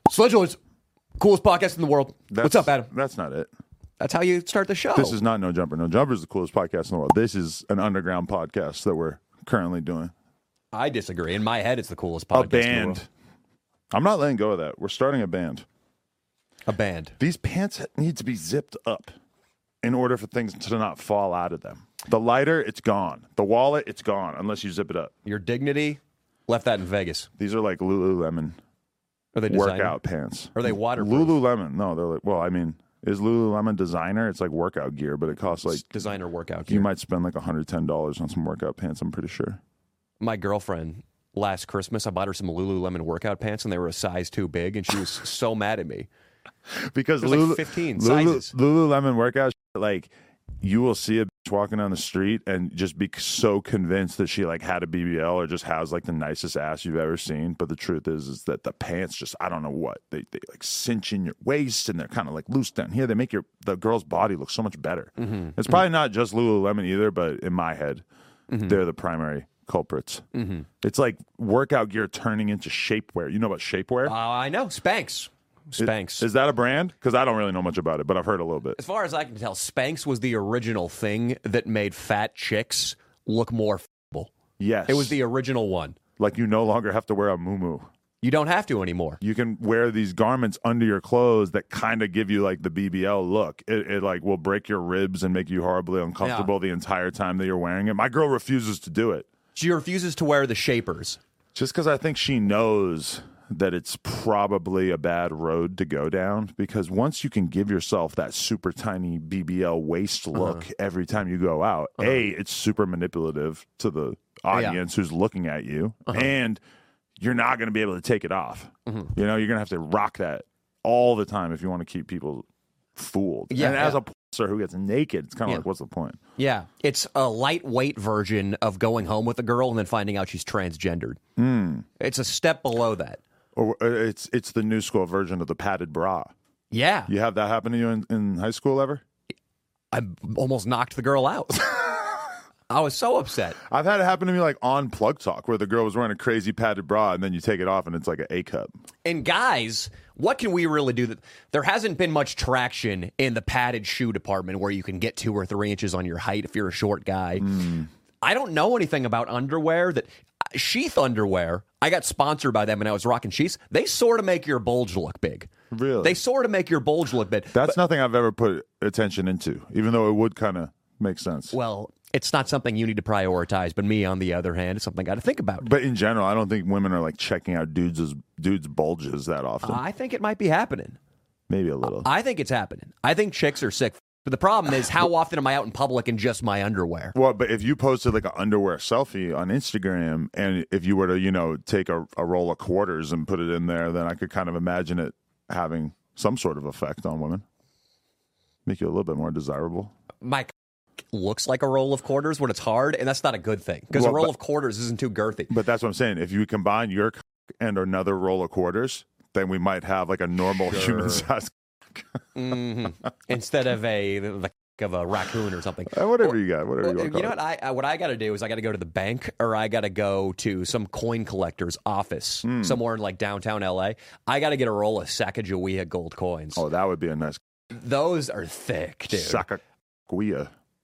Sledgehammer's coolest podcast in the world. What's up, Adam? That's not it. That's how you start the show. This is not No Jumper. No Jumper is the coolest podcast in the world. This is an underground podcast that we're currently doing. I disagree. In my head, it's the coolest podcast A band. in the world. I'm not letting go of that. We're starting a band. A band. These pants need to be zipped up in order for things to not fall out of them. The lighter, it's gone. The wallet, it's gone unless you zip it up. Your dignity, left that in Vegas. These are like Lululemon Are they designer? workout pants. Are they waterproof? Lululemon. No, they're like, well, I mean, is Lululemon designer? It's like workout gear, but it costs like, Designer workout gear. you might spend like $110 on some workout pants, I'm pretty sure. My girlfriend, last Christmas, I bought her some Lululemon workout pants, and they were a size too big, and she was so mad at me. Because There's like 15 sizes. Lululemon workout, like, you will see a bitch walking down the street and just be so convinced that she like had a BBL or just has like the nicest ass you've ever seen. But the truth is that the pants just, I don't know what, they like cinch in your waist and they're kind of like loose down here. They make the girl's body look so much better. Mm-hmm. It's probably not just Lululemon either, but in my head, they're the primary culprits. Mm-hmm. It's like workout gear turning into shapewear. You know about shapewear? I know. Spanx. Spanx. Is that a brand? Because I don't really know much about it, but I've heard a little bit. As far as I can tell, Spanx was the original thing that made fat chicks look more f***able. Yes. It was the original one. Like you no longer have to wear a muumuu. You don't have to anymore. You can wear these garments under your clothes that kind of give you like the BBL look. It like will break your ribs and make you horribly uncomfortable the entire time that you're wearing it. My girl refuses to do it. She refuses to wear the shapers. Just because I think she knows that it's probably a bad road to go down, because once you can give yourself that super tiny BBL waist look every time you go out, it's super manipulative to the audience who's looking at you, and you're not going to be able to take it off. You know, you're going to have to rock that all the time if you want to keep people fooled. And as a poser who gets naked, it's kind of like, what's the point? Yeah. It's a lightweight version of going home with a girl and then finding out she's transgendered. It's a step below that. Or it's the new school version of the padded bra. Yeah. You have that happen to you in high school ever? I almost knocked the girl out. I was so upset. I've had it happen to me like on Plug Talk where the girl was wearing a crazy padded bra and then you take it off and it's like an A cup. And guys, what can we really do? There hasn't been much traction in the padded shoe department where you can get 2 or 3 inches on your height if you're a short guy. I don't know anything about underwear that... Sheath underwear, I got sponsored by them and I was rocking sheaths. They sort of make your bulge look big. Really? They sort of make your bulge look big. That's nothing I've ever put attention into, even though it would kind of make sense. Well, it's not something you need to prioritize, but me, on the other hand, it's something I got to think about. But in general, I don't think women are like checking out dudes' bulges that often. I think it might be happening. Maybe a little. I think it's happening. I think chicks are sick. But the problem is, how often am I out in public in just my underwear? Well, but if you posted like an underwear selfie on Instagram, and if you were to, you know, take a roll of quarters and put it in there, then I could kind of imagine it having some sort of effect on women. Make you a little bit more desirable. My looks like a roll of quarters when it's hard, and that's not a good thing, because a roll of quarters isn't too girthy. But that's what I'm saying. If you combine your and another roll of quarters, then we might have like a normal human size. Instead of a raccoon or something. Whatever you got. Whatever you want to call it. What I got to do is I got to go to the bank, or I got to go to some coin collector's office somewhere in like downtown LA. I got to get a roll of Sacagawea gold coins. Oh, that would be a nice. Those are thick, dude. Sacagawea.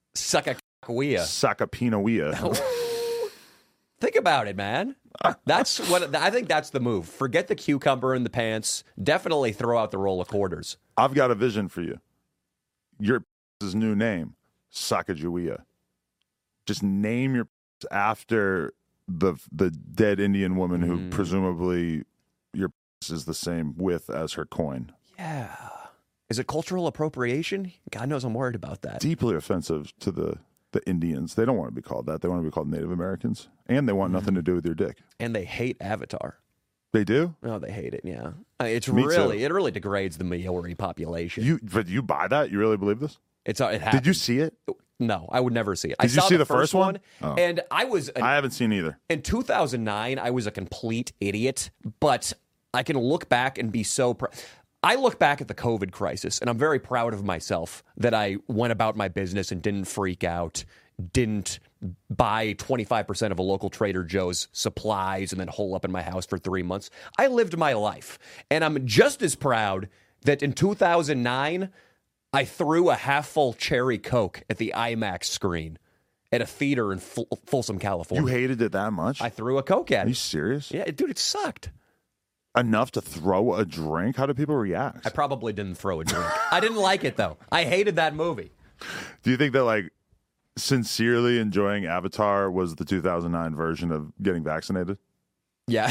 Sacapinawea. Think about it, man. That's what I think. That's the move. Forget the cucumber in the pants. Definitely throw out the roll of quarters. I've got a vision for you. Your new name, Sacagawea. Just name your after the dead Indian woman who presumably your is the same width as her coin. Yeah. Is it cultural appropriation? God knows I'm worried about that. Deeply offensive to the Indians. They don't want to be called that. They want to be called Native Americans. And they want nothing to do with your dick. And they hate Avatar. They do? No, they hate it, yeah. It really degrades the Maori population. But you buy that? You really believe this? It happens. Did you see it? No, I would never see it. Did you see the first one? Oh. And I haven't seen either. In 2009, I was a complete idiot, but I can look back and be so I look back at the COVID crisis, and I'm very proud of myself that I went about my business and didn't freak out, didn't buy 25% of a local Trader Joe's supplies and then hole up in my house for 3 months. I lived my life. And I'm just as proud that in 2009, I threw a half-full cherry Coke at the IMAX screen at a theater in Folsom, California. You hated it that much? I threw a Coke at it. Are you serious? Yeah, dude, it sucked. Enough to throw a drink? How did people react? I probably didn't throw a drink. I didn't like it, though. I hated that movie. Do you think that, like, sincerely enjoying Avatar was the 2009 version of getting vaccinated? Yeah.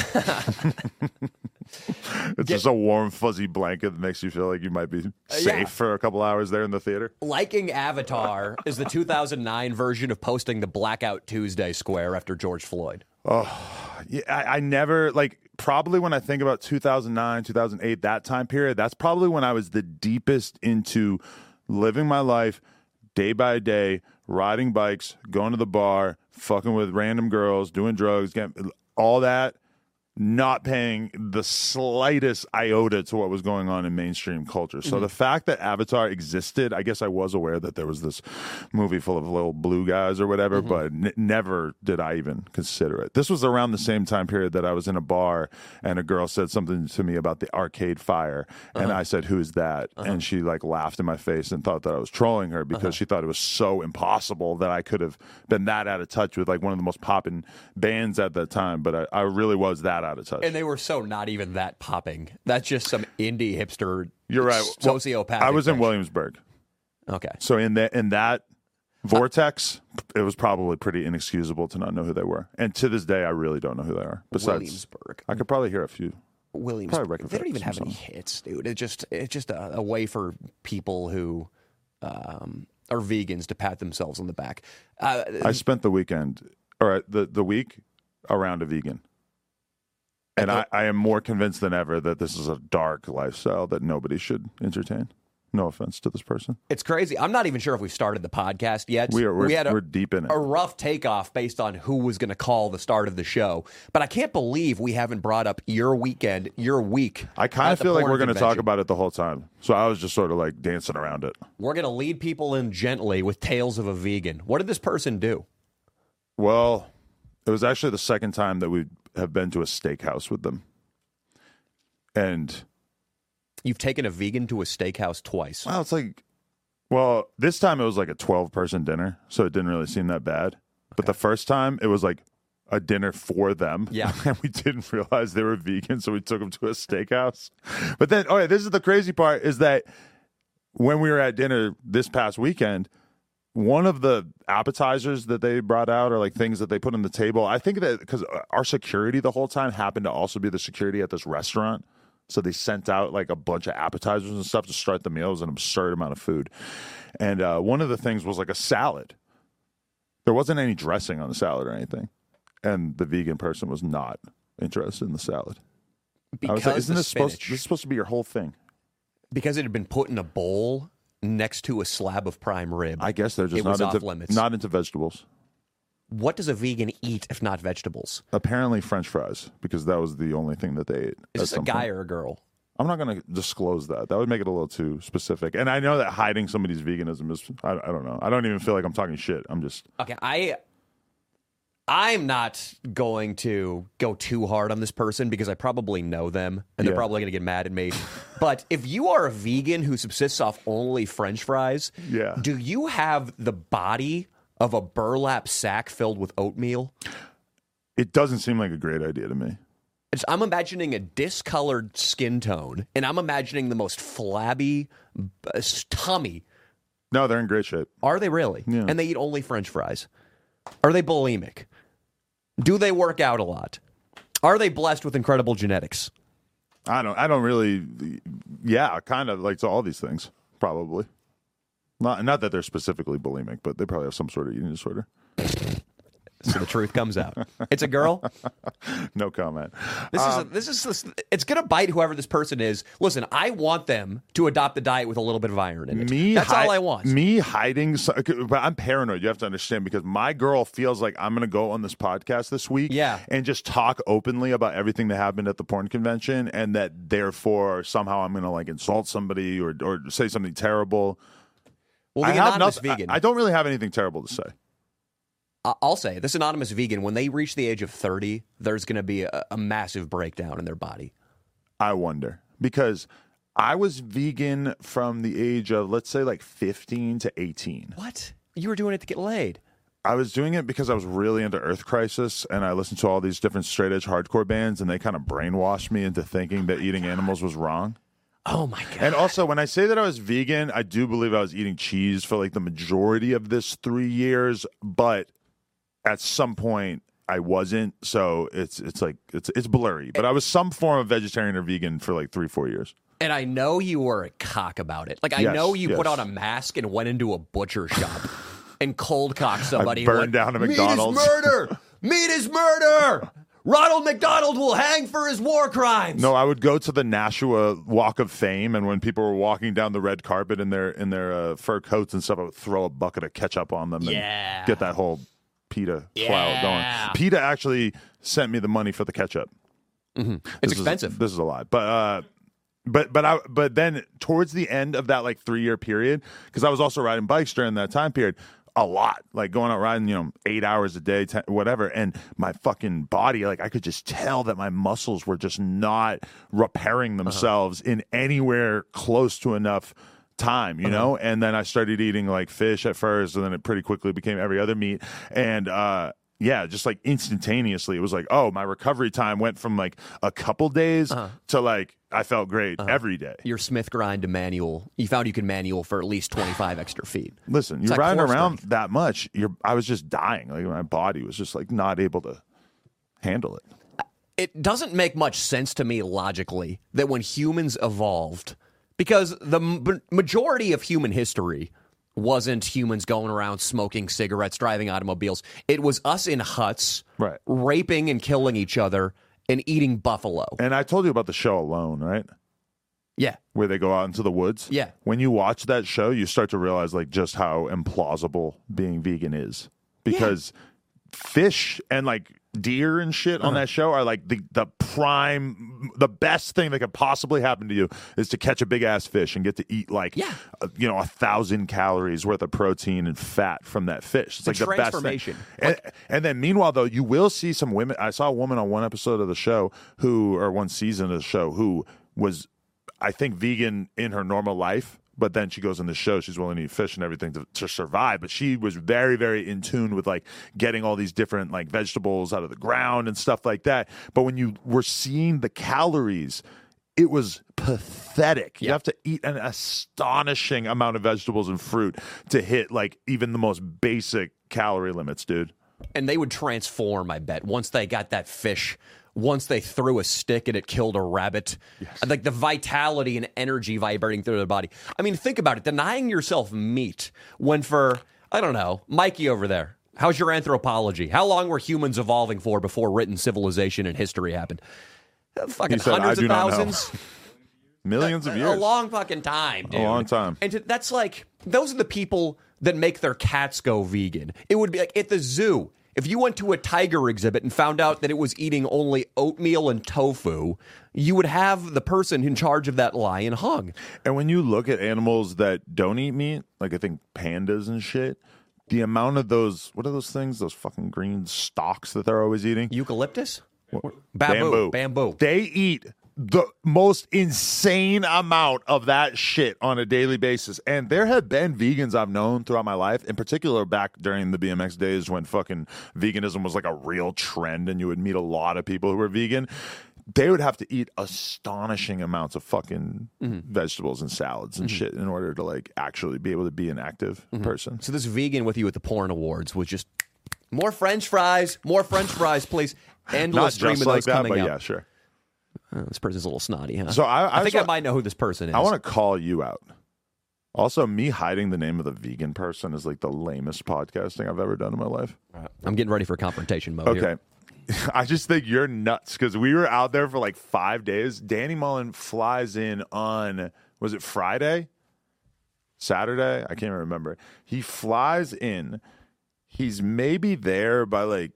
It's just a warm, fuzzy blanket that makes you feel like you might be safe for a couple hours there in the theater. Liking Avatar is the 2009 version of posting the Blackout Tuesday square after George Floyd. Oh, yeah, I never, like, probably when I think about 2009, 2008, that time period, that's probably when I was the deepest into living my life day by day, riding bikes, going to the bar, fucking with random girls, doing drugs, getting all that, not paying the slightest iota to what was going on in mainstream culture. So the fact that Avatar existed, I guess I was aware that there was this movie full of little blue guys or whatever, but never did I even consider it. This was around the same time period that I was in a bar and a girl said something to me about the Arcade Fire, and I said, "Who is that?" And she like laughed in my face and thought that I was trolling her because she thought it was so impossible that I could have been that out of touch with like one of the most popping bands at that time. But I really was that out of touch. And they were so not even that popping. That's just some indie hipster. You're right. Sociopathic. I was in thing. Williamsburg. Okay. So in that vortex, it was probably pretty inexcusable to not know who they were. And to this day, I really don't know who they are. Besides, Williamsburg. I could probably hear a few. Williamsburg. They don't even have any hits, dude. It's just a way for people who are vegans to pat themselves on the back. I spent the weekend, or the week around a vegan. And I am more convinced than ever that this is a dark lifestyle that nobody should entertain. No offense to this person. It's crazy. I'm not even sure if we've started the podcast yet. We're deep in it. A rough takeoff based on who was going to call the start of the show. But I can't believe we haven't brought up your weekend, your week. I kind of feel like we're going to talk about it the whole time. So I was just sort of like dancing around it. We're going to lead people in gently with tales of a vegan. What did this person do? Well, it was actually the second time that we have been to a steakhouse with them. And you've taken a vegan to a steakhouse twice. Well, it's like, this time it was like a 12-person dinner, so it didn't really seem that bad. But the first time it was like a dinner for them. Yeah. And we didn't realize they were vegan, so we took them to a steakhouse. But then, this is the crazy part, is that when we were at dinner this past weekend, one of the appetizers that they brought out are like things that they put on the table. I think that because our security the whole time happened to also be the security at this restaurant. So they sent out like a bunch of appetizers and stuff to start the meal. It was an absurd amount of food. And one of the things was like a salad. There wasn't any dressing on the salad or anything. And the vegan person was not interested in the salad. Because I was like, isn't this spinach. supposed to be your whole thing? Because it had been put in a bowl next to a slab of prime rib. I guess they're just not into vegetables. What does a vegan eat if not vegetables? Apparently French fries, because that was the only thing that they ate. Is this a guy or a girl? I'm not going to disclose that. That would make it a little too specific. And I know that hiding somebody's veganism is, I don't know. I don't even feel like I'm talking shit. I'm just... Okay, I'm not going to go too hard on this person because I probably know them and they're probably going to get mad at me. But if you are a vegan who subsists off only French fries, do you have the body of a burlap sack filled with oatmeal? It doesn't seem like a great idea to me. I'm imagining a discolored skin tone, and I'm imagining the most flabby tummy. No, they're in great shape. Are they really? Yeah. And they eat only French fries. Are they bulimic? Do they work out a lot? Are they blessed with incredible genetics? I don't really. Yeah, kind of like to all these things, probably. Not that they're specifically bulimic, but they probably have some sort of eating disorder. So the truth comes out. It's a girl? No comment. It's going to bite whoever this person is. Listen, I want them to adopt the diet with a little bit of iron in it. That's all I want. Me hiding, but I'm paranoid. You have to understand, because my girl feels like I'm going to go on this podcast this week and just talk openly about everything that happened at the porn convention, and that therefore somehow I'm going to like insult somebody or say something terrible. Well, the anonymous vegan. I don't really have anything terrible to say. I'll say, this anonymous vegan, when they reach the age of 30, there's going to be a massive breakdown in their body. I wonder, because I was vegan from the age of, let's say, like 15 to 18. What? You were doing it to get laid. I was doing it because I was really into Earth Crisis, and I listened to all these different straight edge hardcore bands, and they kind of brainwashed me into thinking that eating animals was wrong. Oh my God. And also, when I say that I was vegan, I do believe I was eating cheese for like the majority of this 3 years, but at some point I wasn't. So it's blurry. But I was some form of vegetarian or vegan for like 3-4 years. And I know you were a cock about it. Like, I know you put on a mask and went into a butcher shop and cold cocked somebody. I burned down a McDonald's. Meat is murder! Meat is murder! Ronald McDonald will hang for his war crimes. No, I would go to the Nashua Walk of Fame, and when people were walking down the red carpet in their fur coats and stuff, I would throw a bucket of ketchup on them and get that whole PETA clout going. PETA actually sent me the money for the ketchup. Mm-hmm. It's expensive. This is a lot, but then towards the end of that like 3-year period, because I was also riding bikes during that time period. A lot, like going out riding, 8 hours a day, whatever. And my fucking body, like I could just tell that my muscles were just not repairing themselves in anywhere close to enough time, you know? And then I started eating like fish at first, and then it pretty quickly became every other meat. And, just like instantaneously, it was like, oh, my recovery time went from like a couple days to like, I felt great every day. Your Smith grind to manual. You found you could manual for at least 25 extra feet. Listen, you're riding around that much. I was just dying. Like my body was just like not able to handle it. It doesn't make much sense to me logically that when humans evolved, because the majority of human history wasn't humans going around smoking cigarettes, driving automobiles. It was us in huts, raping and killing each other, and eating buffalo. And I told you about the show Alone, right? Yeah. Where they go out into the woods. Yeah. When you watch that show, you start to realize like just how implausible being vegan is. Because fish and like deer and shit on that show are like the prime, the best thing that could possibly happen to you is to catch a big ass fish and get to eat like 1,000 calories worth of protein and fat from that fish. It's like the best thing. And then meanwhile though, you will see some women. I saw a woman on one episode of the show one season of the show who was, I think, vegan in her normal life. But then she goes in the show, she's willing to eat fish and everything to survive. But she was very, very in tune with like getting all these different like vegetables out of the ground and stuff like that. But when you were seeing the calories, it was pathetic. You have to eat an astonishing amount of vegetables and fruit to hit like even the most basic calorie limits, dude. And they would transform, I bet, once they got that fish. Once they threw a stick and it killed a rabbit, like the vitality and energy vibrating through their body. I mean, think about it. Denying yourself meat when for, I don't know, Mikey over there, how's your anthropology? How long were humans evolving for before written civilization and history happened? Fucking hundreds of thousands? Millions of years. A long fucking time, dude. A long time. And that's like, those are the people that make their cats go vegan. It would be like at the zoo. If you went to a tiger exhibit and found out that it was eating only oatmeal and tofu, you would have the person in charge of that lion hung. And when you look at animals that don't eat meat, like I think pandas and shit, the amount of those, what are those things? Those fucking green stalks that they're always eating? Eucalyptus? Bamboo. They eat the most insane amount of that shit on a daily basis. And there have been vegans I've known throughout my life, in particular back during the BMX days when fucking veganism was like a real trend and you would meet a lot of people who were vegan. They would have to eat astonishing amounts of fucking vegetables and salads and shit in order to like actually be able to be an active person. So this vegan with you at the porn awards was just more French fries, please. Endless stream of those coming out. Yeah, sure. This person's a little snotty, huh? So I think I might know who this person is. I want to call you out. Also, me hiding the name of the vegan person is like the lamest podcasting I've ever done in my life. I'm getting ready for confrontation mode here. I just think you're nuts because we were out there for like 5 days. Danny Mullen flies in on, was it Friday? Saturday? I can't remember. He flies in. He's maybe there by like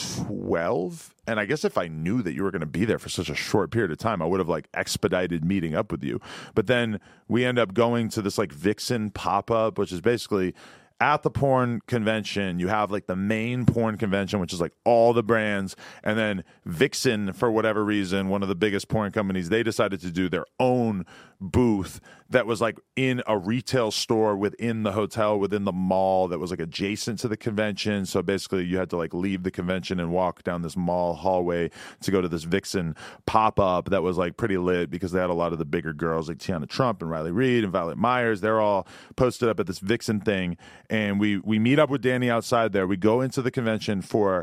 12, and I guess if I knew that you were going to be there for such a short period of time, I would have like expedited meeting up with you. But then we end up going to this like Vixen pop-up, which is basically at the porn convention, you have like the main porn convention, which is like all the brands. And then Vixen, for whatever reason, one of the biggest porn companies, they decided to do their own booth that was like in a retail store within the hotel, within the mall that was like adjacent to the convention. So basically you had to like leave the convention and walk down this mall hallway to go to this Vixen pop-up that was like pretty lit because they had a lot of the bigger girls like Tiana Trump and Riley Reid and Violet Myers. They're all posted up at this Vixen thing. And we meet up with Danny outside there. We go into the convention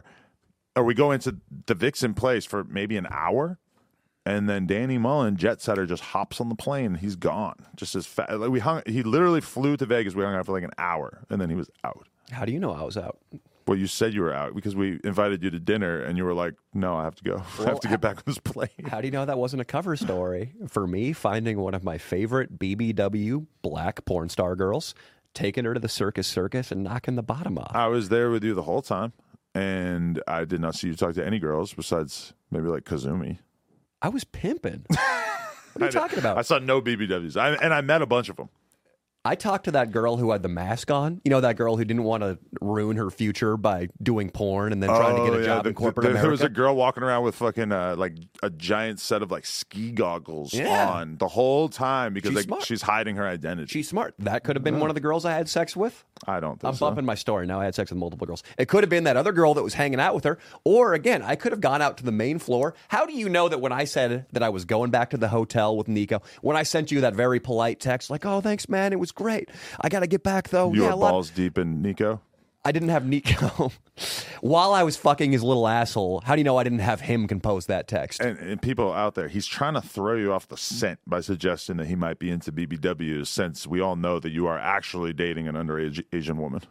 we go into the Vixen place for maybe an hour. And then Danny Mullen, jet setter, just hops on the plane. He's gone. Just as fast. Like he literally flew to Vegas. We hung out for like an hour, and then he was out. How do you know I was out? Well, you said you were out because we invited you to dinner, and you were like, "No, I have to go. I have to get back on this plane." How do you know that wasn't a cover story for me finding one of my favorite BBW black porn star girls, taking her to the circus, and knocking the bottom off? I was there with you the whole time, and I did not see you talk to any girls besides maybe like Kazumi. I was pimping. What are you talking about? I saw no BBWs, and I met a bunch of them. I talked to that girl who had the mask on. You know, that girl who didn't want to ruin her future by doing porn and then trying to get a job in corporate America. There was a girl walking around with fucking like a giant set of like ski goggles on the whole time because she's hiding her identity. She's smart. That could have been one of the girls I had sex with. I don't think I'm bumping my story. Now I had sex with multiple girls. It could have been that other girl that was hanging out with her. Or again, I could have gone out to the main floor. How do you know that when I said that I was going back to the hotel with Nico, when I sent you that very polite text like, "Oh, thanks, man. It was great. I got to get back, though." You were balls deep in Nico? I didn't have Nico. While I was fucking his little asshole, how do you know I didn't have him compose that text? And people out there, he's trying to throw you off the scent by suggesting that he might be into BBWs since we all know that you are actually dating an underage Asian woman.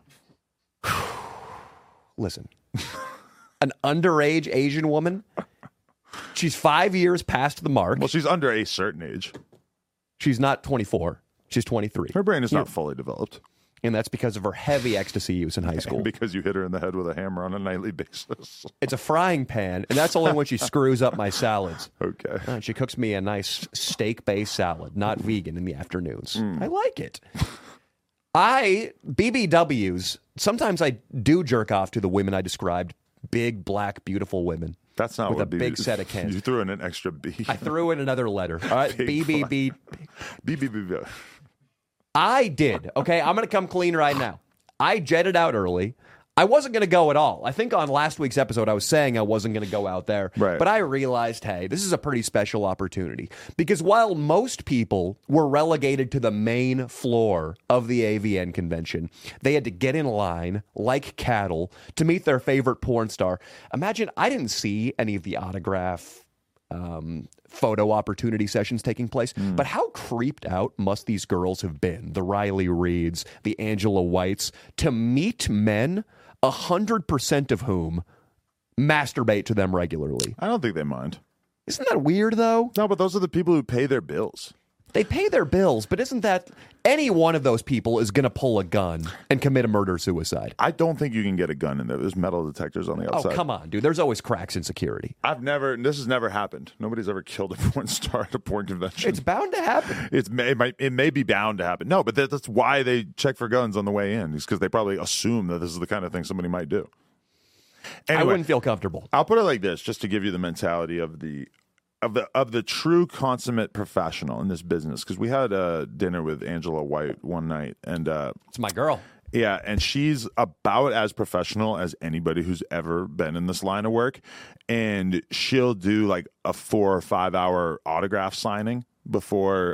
Listen, an underage Asian woman? She's 5 years past the mark. Well, she's under a certain age. She's not 24. She's 23. Her brain is not fully developed. And that's because of her heavy ecstasy use in high school. And because you hit her in the head with a hammer on a nightly basis. It's a frying pan, and that's only when she screws up my salads. Okay. She cooks me a nice steak-based salad, not vegan, in the afternoons. I like it. BBWs, sometimes I do jerk off to the women I described. Big, black, beautiful women. That's not with what a big set of cans. You threw in an extra B. I threw in another letter. All right, BBB. BBB. I did. Okay, I'm going to come clean right now. I jetted out early. I wasn't going to go at all. I think on last week's episode, I was saying I wasn't going to go out there. Right. But I realized, hey, this is a pretty special opportunity. Because while most people were relegated to the main floor of the AVN convention, they had to get in line like cattle to meet their favorite porn star. Imagine I didn't see any of the autograph photo opportunity sessions taking place. But how creeped out must these girls have been, the Riley Reids, the Angela Whites, to meet men, 100% of whom masturbate to them regularly? I don't think they mind. Isn't that weird, though? No, but those are the people who pay their bills. They pay their bills, but isn't that any one of those people is going to pull a gun and commit a murder-suicide? I don't think you can get a gun in there. There's metal detectors on the outside. Oh, come on, dude. There's always cracks in security. This has never happened. Nobody's ever killed a porn star at a porn convention. It's bound to happen. It may be bound to happen. No, but that's why they check for guns on the way in. Is because they probably assume that this is the kind of thing somebody might do. Anyway, I wouldn't feel comfortable. I'll put it like this, just to give you the mentality of the true consummate professional in this business, because we had a dinner with Angela White one night, and it's my girl. Yeah, and she's about as professional as anybody who's ever been in this line of work, and she'll do like a 4 or 5 hour autograph signing before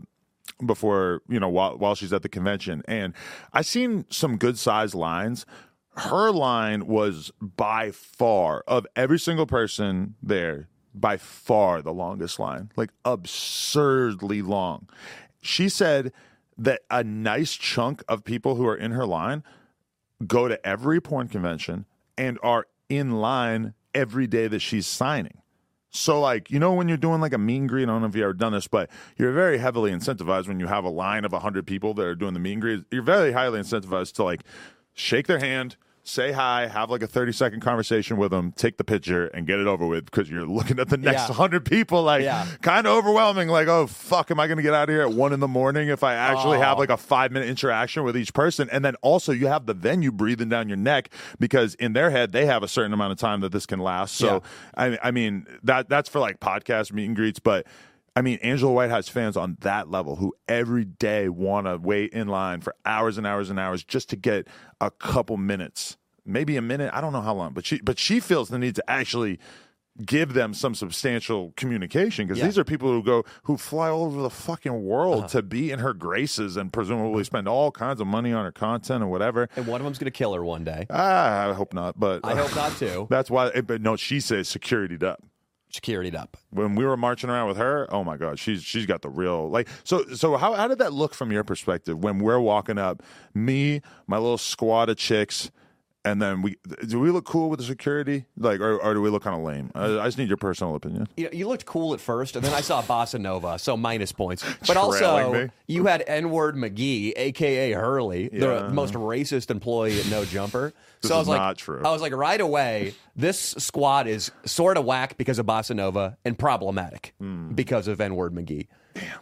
while she's at the convention. And I seen some good sized lines. Her line was by far, of every single person there, by far the longest line, like absurdly long. She said that a nice chunk of people who are in her line go to every porn convention and are in line every day that she's signing. So, like, you know, when you're doing like a meet and greet, I don't know if you've ever done this, but you're very heavily incentivized when you have a line of 100 people that are doing the meet and greet. You're very highly incentivized to like shake their hand, say hi, have like a 30-second conversation with them, take the picture, and get it over with because you're looking at the next 100 people, like kind of overwhelming. Like, oh, fuck, am I going to get out of here at 1 a.m. if I actually have like a 5-minute interaction with each person? And then also you have the venue breathing down your neck because in their head, they have a certain amount of time that this can last. So, I mean, that's for like podcast meet and greets, but I mean, Angela White has fans on that level who every day want to wait in line for hours and hours and hours just to get a couple minutes, maybe a minute. I don't know how long, but she feels the need to actually give them some substantial communication because these are people who fly all over the fucking world to be in her graces and presumably spend all kinds of money on her content or whatever. And one of them's going to kill her one day. I hope not, but I hope not too. That's why. But no, she says security'd up. Security'd up. When we were marching around with her, oh my God, she's got the real like. So how did that look from your perspective when we're walking up, me, my little squad of chicks, and then do we look cool with the security, like, or do we look kind of lame? I just need your personal opinion. You looked cool at first, and then I saw Bossa Nova, so minus points. But also, you had N-word McGee, a.k.a. Hurley, the most racist employee at No Jumper. This is not true. I was like, right away, this squad is sort of whack because of Bossa Nova and problematic because of N-word McGee. Damn.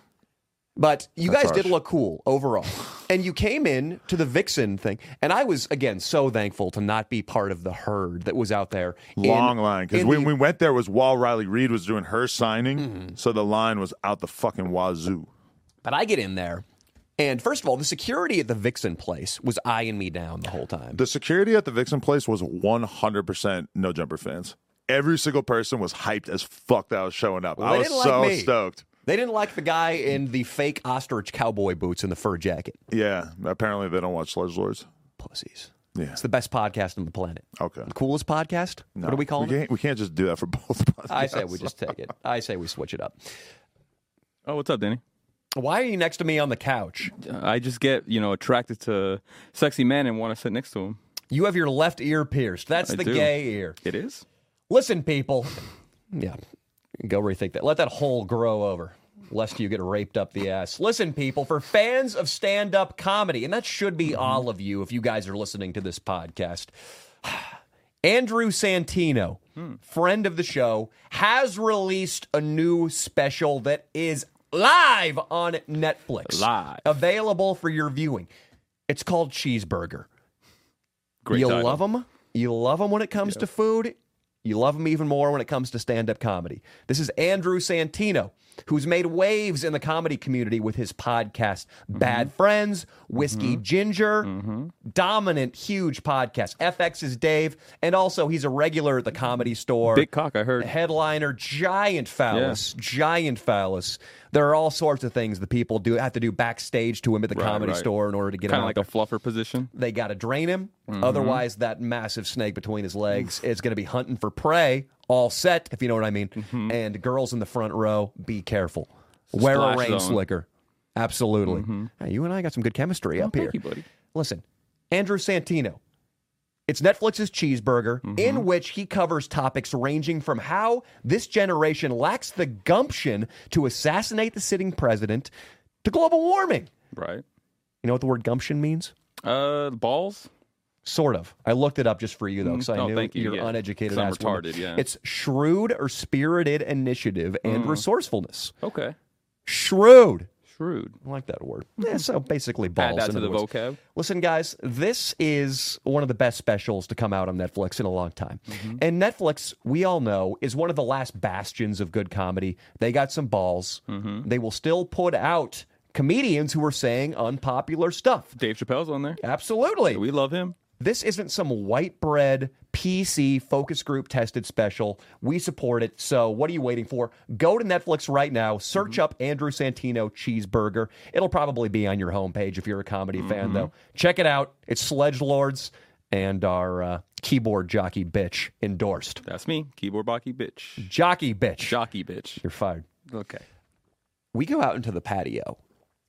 But you guys did look cool overall. And you came in to the Vixen thing. And I was, again, so thankful to not be part of the herd that was out there. Long line. Because when we went there was while Riley Reid was doing her signing. So the line was out the fucking wazoo. But I get in there. And first of all, the security at the Vixen place was eyeing me down the whole time. The security at the Vixen place was 100% No Jumper fans. Every single person was hyped as fuck that was showing up. Well, I was so stoked. They didn't like the guy in the fake ostrich cowboy boots and the fur jacket. Yeah, apparently they don't watch Sledge Pussies. Yeah. It's the best podcast on the planet. Okay. The coolest podcast? No, what do we call it? We can't just do that for both podcasts. I say we just take it. I say we switch it up. Oh, what's up, Danny? Why are you next to me on the couch? I just get, attracted to sexy men and want to sit next to them. You have your left ear pierced. That's the gay ear. It is? Listen, people. Yeah. Go rethink that. Let that hole grow over, lest you get raped up the ass. Listen, people, for fans of stand-up comedy, and that should be all of you if you guys are listening to this podcast, Andrew Santino, friend of the show, has released a new special that is live on Netflix. Live. Available for your viewing. It's called Cheeseburger. Great you title. love them? You love them when it comes to food? You love him even more when it comes to stand-up comedy. This is Andrew Santino, who's made waves in the comedy community with his podcast, Bad Friends, Whiskey Ginger, dominant, huge podcast. FX's Dave, and also he's a regular at the Comedy Store. Big cock, I heard. Headliner, giant phallus, giant phallus. There are all sorts of things the people have to do backstage to him at the Comedy Store in order to get him out Kind of like a fluffer position. They got to drain him. Otherwise, that massive snake between his legs is going to be hunting for prey, all set, if you know what I mean. And girls in the front row, be careful. Wear a rain slicker. Absolutely. Hey, you and I got some good chemistry up here. Thank you, buddy. Listen, Andrew Santino. It's Netflix's Cheeseburger, in which he covers topics ranging from how this generation lacks the gumption to assassinate the sitting president to global warming. Right. You know what the word gumption means? Balls? Sort of. I looked it up just for you, though, because I knew thank you. you're uneducated. I'm ass woman. retarded, yeah. It's shrewd or spirited initiative and resourcefulness. Okay. Shrewd. Shrewd. I like that word. Yeah, so basically balls. Add that to the woods. vocab. Listen, guys, this is one of the best specials to come out on Netflix in a long time. And Netflix, we all know, is one of the last bastions of good comedy. They got some balls. They will still put out comedians who are saying unpopular stuff. Dave Chappelle's on there. Absolutely. We love him. This isn't some white bread, PC, focus group tested special. We support it. So what are you waiting for? Go to Netflix right now. Search up Andrew Santino Cheeseburger. It'll probably be on your homepage if you're a comedy fan, though. Check it out. It's Sledgelords and our keyboard jockey bitch endorsed. That's me. Keyboard Baki bitch. Jockey bitch. Jockey bitch. You're fired. Okay. We go out into the patio.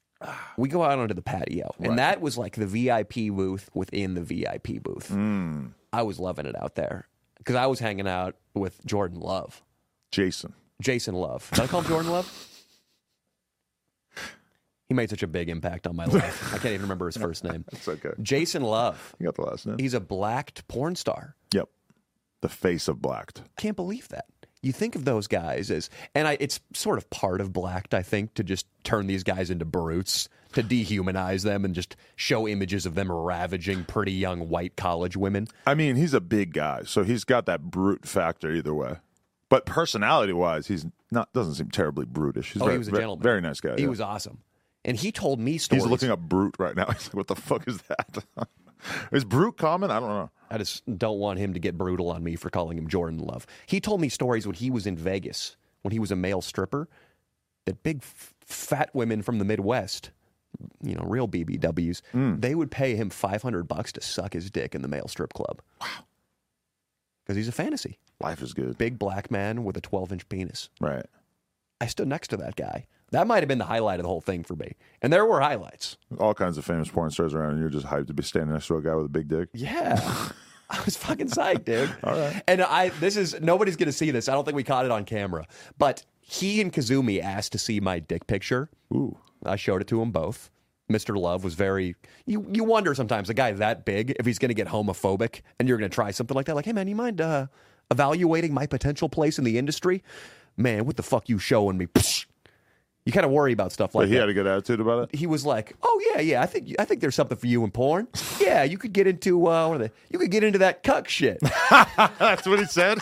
We go out onto the patio, and that was like the VIP booth within the VIP booth. I was loving it out there because I was hanging out with Jordan Love. Jason Love. Did I call him Jordan Love? He made such a big impact on my life. I can't even remember his first name. It's okay. Jason Love. You got the last name. He's a blacked porn star. Yep. The face of Blacked. Can't believe that. You think of those guys as, and it's sort of part of Blacked, I think, to just turn these guys into brutes, to dehumanize them and just show images of them ravaging pretty young white college women. I mean, he's a big guy, so he's got that brute factor either way. But personality-wise, he's not. Doesn't seem terribly brutish. He's he was a gentleman. Very nice guy. He yeah. was awesome. And he told me stories. He's looking up brute right now. He's like, what the fuck is that? Is brute common? I don't know. I just don't want him to get brutal on me for calling him Jordan Love. He told me stories when he was in Vegas, when he was a male stripper, that big fat women from the Midwest, real BBWs, they would pay him $500 to suck his dick in the male strip club. Wow. Because he's a fantasy. Life is good. Big black man with a 12-inch penis. Right. I stood next to that guy. That might have been the highlight of the whole thing for me. And there were highlights. All kinds of famous porn stars around, and you're just hyped to be standing next to a guy with a big dick. Yeah. I was fucking psyched, dude. All right. And nobody's going to see this. I don't think we caught it on camera. But he and Kazumi asked to see my dick picture. Ooh. I showed it to them both. Mr. Love was very... You wonder sometimes, a guy that big, if he's going to get homophobic and you're going to try something like that. Like, hey, man, you mind evaluating my potential place in the industry? Man, what the fuck you showing me? Psh! You kind of worry about stuff like But he that. had a good attitude about it? He was like, "Oh yeah, I think there's something for you in porn. Yeah, you could get into you could get into that cuck shit." That's what he said?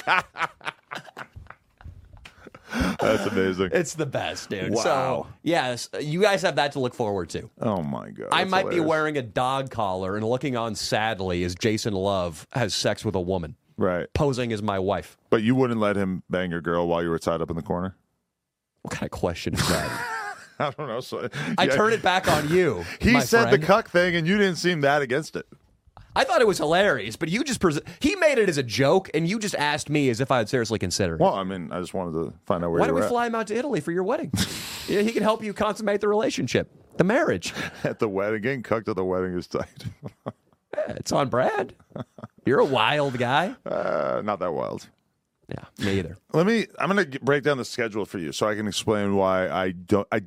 That's amazing. It's the best, dude. Wow. So, yes, you guys have that to look forward to. Oh, my God. I that's might be hilarious. wearing a dog collar and looking on sadly as Jason Love has sex with a woman, Right. posing as my wife. But you wouldn't let him bang your girl while you were tied up in the corner? What kind of question is that? I don't know. So, I turn it back on you. He my said friend. the cuck thing, and you didn't seem that against it. I thought it was hilarious, but you just he made it as a joke, and you just asked me as if I would seriously consider it. Well, I mean, I just wanted to find out where Why you don't were we at. fly him out to Italy for your wedding? Yeah, he can help you consummate the relationship, the marriage. At the wedding. Getting cucked at the wedding is tight. Yeah, it's on Brad. You're a wild guy. Not that wild. Yeah, me either. I'm going to break down the schedule for you so I can explain why I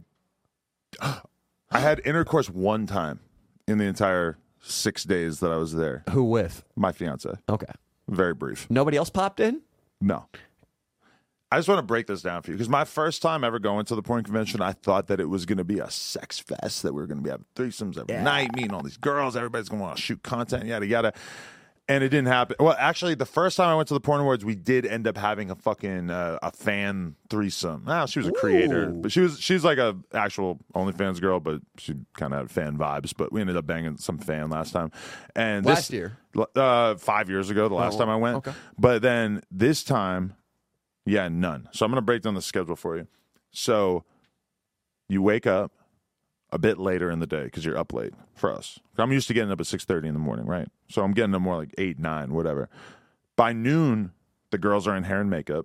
had intercourse one time in the entire 6 days that I was there. Who with? My fiance. Okay. Very brief. Nobody else popped in? No. I just want to break this down for you because my first time ever going to the porn convention, I thought that it was going to be a sex fest, that we were going to be having threesomes every night, meeting all these girls, everybody's going to want to shoot content, yada, yada. And it didn't happen. Well, actually, the first time I went to the Porn Awards, we did end up having a fucking a fan threesome. Now, she was a creator, but she's like a actual OnlyFans girl, but she kind of had fan vibes. But we ended up banging some fan last time. And Last year? 5 years ago, the last time I went. Okay. But then this time, yeah, none. So I'm going to break down the schedule for you. So you wake up a bit later in the day because you're up late for us. I'm used to getting up at 6:30 in the morning, right? So I'm getting up more like 8, 9, whatever. By noon, the girls are in hair and makeup.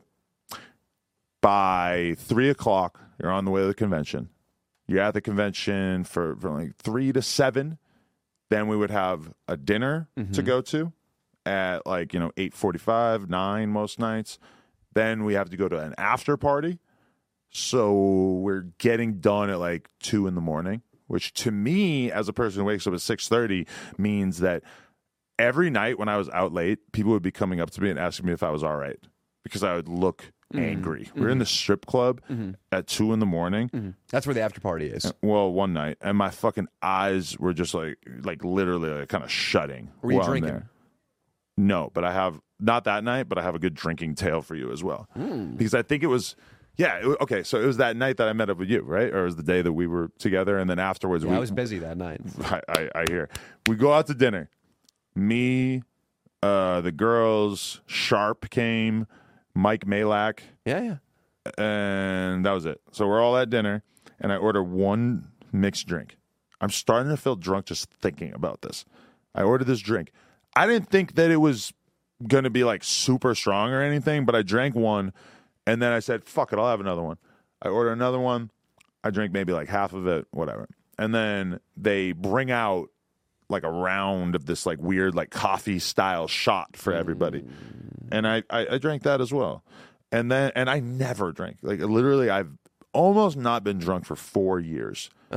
By 3 o'clock, you're on the way to the convention. You're at the convention for like 3 to 7. Then we would have a dinner to go to at like, 8:45, 9 most nights. Then we have to go to an after party. So we're getting done at like 2 in the morning, which to me, as a person who wakes up at 6:30, means that every night when I was out late, people would be coming up to me and asking me if I was all right because I would look angry. We're in the strip club at 2 in the morning. That's where the after party is. Well, one night, and my fucking eyes were just like literally like kind of shutting. Were you while I'm drinking? there. No, but I have, not that night, but I have a good drinking tale for you as well. Because I think it was, okay, so it was that night that I met up with you, right? Or it was the day that we were together, and then afterwards I was busy that night. I hear. We go out to dinner. Me, the girls, Sharp came, Mike Malak, Yeah. and that was it. So we're all at dinner, and I order one mixed drink. I'm starting to feel drunk just thinking about this. I ordered this drink. I didn't think that it was going to be like super strong or anything, but I drank one, and then I said, fuck it, I'll have another one. I order another one. I drink maybe like half of it, whatever. And then they bring out like a round of this like weird like coffee style shot for everybody. And I drank that as well. And I never drank. Like literally I've almost not been drunk for 4 years.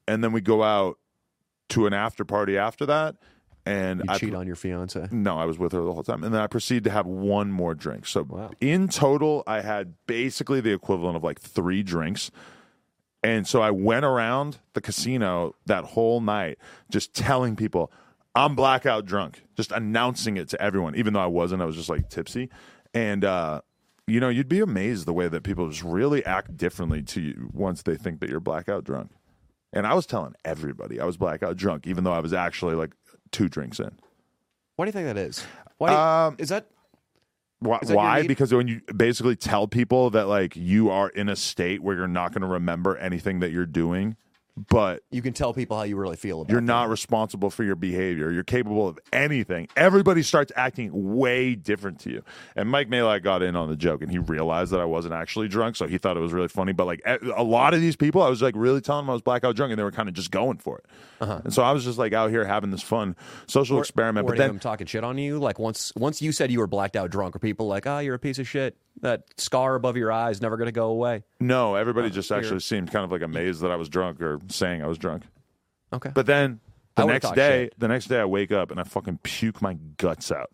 and then we go out to an after party after that. And You cheat on your fiance. No, I was with her the whole time. And then I proceeded to have one more drink. So Wow. in total, I had basically the equivalent of like 3 drinks. And so I went around the casino that whole night just telling people, I'm blackout drunk, just announcing it to everyone, even though I wasn't. I was just like tipsy. And, you know, you'd be amazed the way that people just really act differently to you once they think that you're blackout drunk. And I was telling everybody I was blackout drunk, even though I was actually like 2 drinks in. Why do you think that is? Why is that? Why? Is that your need? Because when you basically tell people that like you are in a state where you're not going to remember anything that you're doing, but You can tell people how you really feel about you're them. not responsible for your behavior, you're capable of anything, everybody starts acting way different to you. And Mike Malak got in on the joke, and he realized that I wasn't actually drunk, so he thought it was really funny. But like a lot of these people, I was like really telling them I was blackout drunk, and they were kind of just going for it. And so I was just like out here having this fun social experiment. Were But any of then them talking shit on you? Like once you said you were blacked out drunk, are people like, "Oh, you're a piece of shit. That scar above your eye is never going to go away." no, everybody just actually seemed kind of like amazed that I was drunk or saying I was drunk. Okay. But then I the would've next talked day, shit. I wake up and I fucking puke my guts out.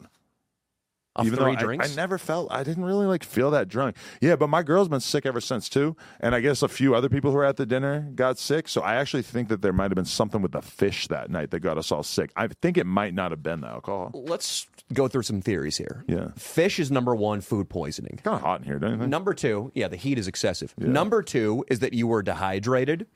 Of Even 3 though drinks? I didn't really like feel that drunk. Yeah, but my girl's been sick ever since too. And I guess a few other people who were at the dinner got sick. So I actually think that there might have been something with the fish that night that got us all sick. I think it might not have been the alcohol. Let's go through some theories here. Yeah. Fish is number 1, food poisoning. Kind of hot in here, don't you think? Number 2, yeah, the heat is excessive. Number 2 is that you were dehydrated.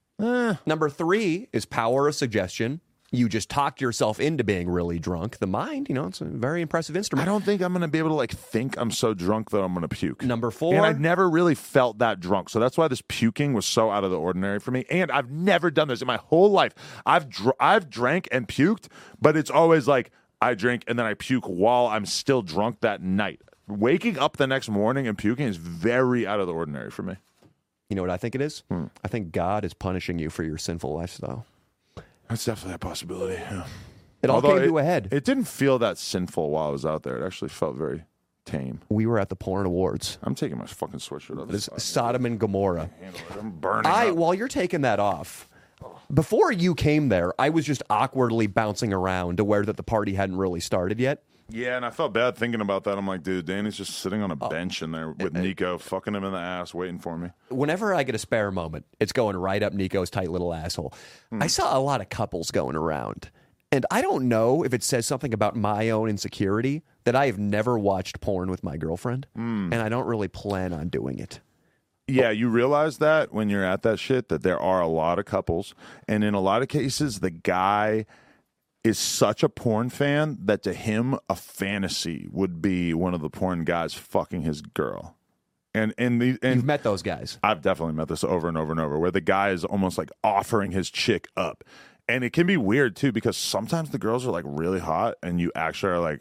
Number 3 is power of suggestion. You just talked yourself into being really drunk. The mind, it's a very impressive I instrument. don't think I'm going to be able to like think I'm so drunk that I'm going to puke. Number 4, And I've never really felt that drunk. So that's why this puking was so out of the ordinary for me. And I've never done this in my whole life. I've drank and puked, but it's always like I drink and then I puke while I'm still drunk that night. Waking up the next morning and puking is very out of the ordinary for me. you know what I think it is? I think God is punishing you for your sinful lifestyle. That's definitely a possibility. Yeah. It all Although came to a head. It didn't feel that sinful while I was out there. It actually felt very tame. We were at the Porn Awards. I'm taking my fucking sweatshirt off. This Sodom and Gomorrah. I'm burning up. While you're taking that off, before you came there, I was just awkwardly bouncing around, aware that the party hadn't really started yet. Yeah, and I felt bad thinking about that. I'm like, dude, Danny's just sitting on a bench in there with Nico, fucking him in the ass, waiting for me. Whenever I get a spare moment, it's going right up Nico's tight little asshole. I saw a lot of couples going around, and I don't know if it says something about my own insecurity that I have never watched porn with my girlfriend, and I don't really plan on doing it. Yeah, you realize that when you're at that shit, that there are a lot of couples, and in a lot of cases, the guy is such a porn fan that to him, a fantasy would be one of the porn guys fucking his girl. And You've met those guys. I've definitely met this over and over and over, where the guy is almost like offering his chick up. And it can be weird too, because sometimes the girls are like really hot and you actually are like,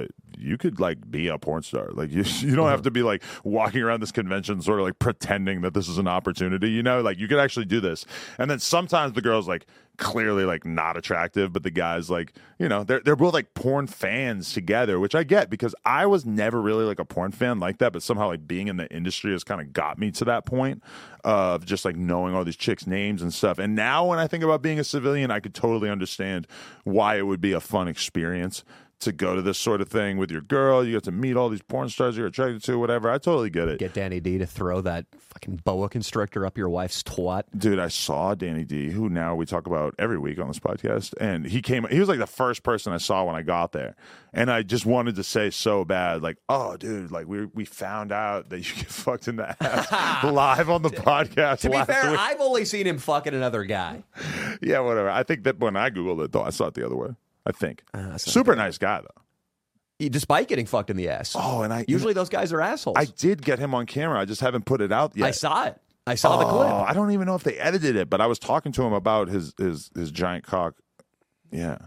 you could like be a porn star. Like you don't have to be like walking around this convention sort of like pretending that this is an opportunity, like you could actually do this. And then sometimes the girl's like clearly like not attractive, but the guy's like, they're both like porn fans together, which I get because I was never really like a porn fan like that, but somehow like being in the industry has kind of got me to that point of just like knowing all these chicks' names and stuff. And now when I think about being a civilian, I could totally understand why it would be a fun experience to go to this sort of thing with your girl. You get to meet all these porn stars you're attracted to, whatever. I totally get it. Get Danny D to throw that fucking boa constrictor up your wife's twat. Dude, I saw Danny D, who now we talk about every week on this podcast, and he was like the first person I saw when I got there. And I just wanted to say so bad, like, oh, dude, like we found out that you get fucked in the ass live on the podcast. To be last fair, week. I've only seen him fucking another guy. Yeah, whatever. I think that when I Googled it, though, I saw it the other way. I think. Super nice guy, though. Despite getting fucked in the ass. Oh, and Usually those guys are assholes. I did get him on camera. I just haven't put it out yet. I saw it. I saw the clip. I don't even know if they edited it, but I was talking to him about his giant cock. Yeah.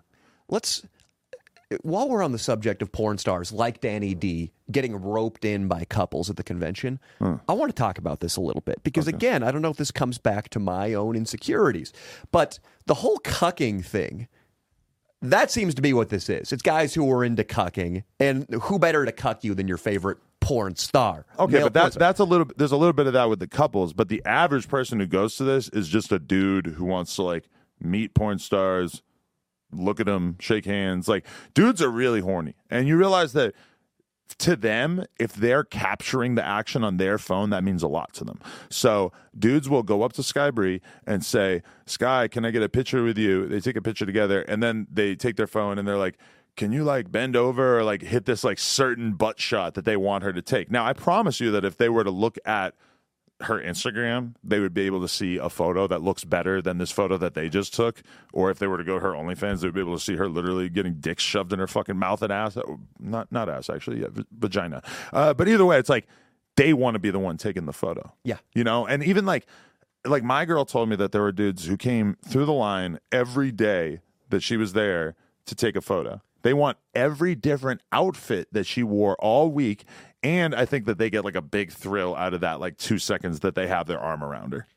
While we're on the subject of porn stars like Danny D getting roped in by couples at the convention, I want to talk about this a little bit because, again, I don't know if this comes back to my own insecurities, but the whole cucking thing, that seems to be what this is. It's guys who are into cucking, and who better to cuck you than your favorite porn star. Okay, Male but porn star. that's a little. There's a little bit of that with the couples, but the average person who goes to this is just a dude who wants to like meet porn stars, look at them, shake hands. Like dudes are really horny, and you realize that to them, if they're capturing the action on their phone, that means a lot to them. So dudes will go up to Sky Bree and say, "Sky, can I get a picture with you?" They take a picture together, and then they take their phone and they're like, can you like bend over or like hit this like certain butt shot that they want her to take? Now, I promise you that if they were to look at her Instagram, they would be able to see a photo that looks better than this photo that they just took. Or if they were to go to her OnlyFans, they would be able to see her literally getting dicks shoved in her fucking mouth and ass. Not ass, actually. Yeah, vagina. But either way, it's like they want to be the one taking the photo. Yeah. You know? And even like my girl told me that there were dudes who came through the line every day that she was there to take a photo. They want every different outfit that she wore all week. And I think that they get like a big thrill out of that, like 2 seconds that they have their arm around her.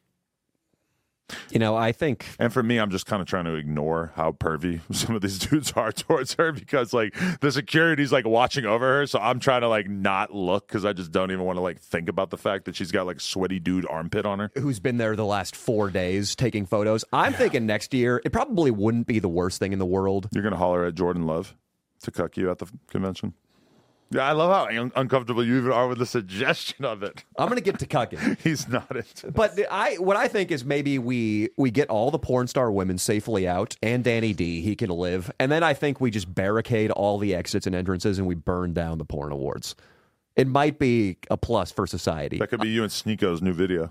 You know, I think. And for me, I'm just kind of trying to ignore how pervy some of these dudes are towards her because like the security's like watching over her. So I'm trying to like not look because I just don't even want to like think about the fact that she's got like sweaty dude armpit on her. Who's been there the last 4 days taking photos. I'm thinking next year, it probably wouldn't be the worst thing in the world. You're going to holler at Jordan Love to cuck you at the convention? Yeah, I love how uncomfortable you even are with the suggestion of it. I'm going to get to cucking. He's not into But what I think is maybe we get all the porn star women safely out and Danny D, he can live. And then I think we just barricade all the exits and entrances and we burn down the porn awards. It might be a plus for society. That could be you and Sneako's new video.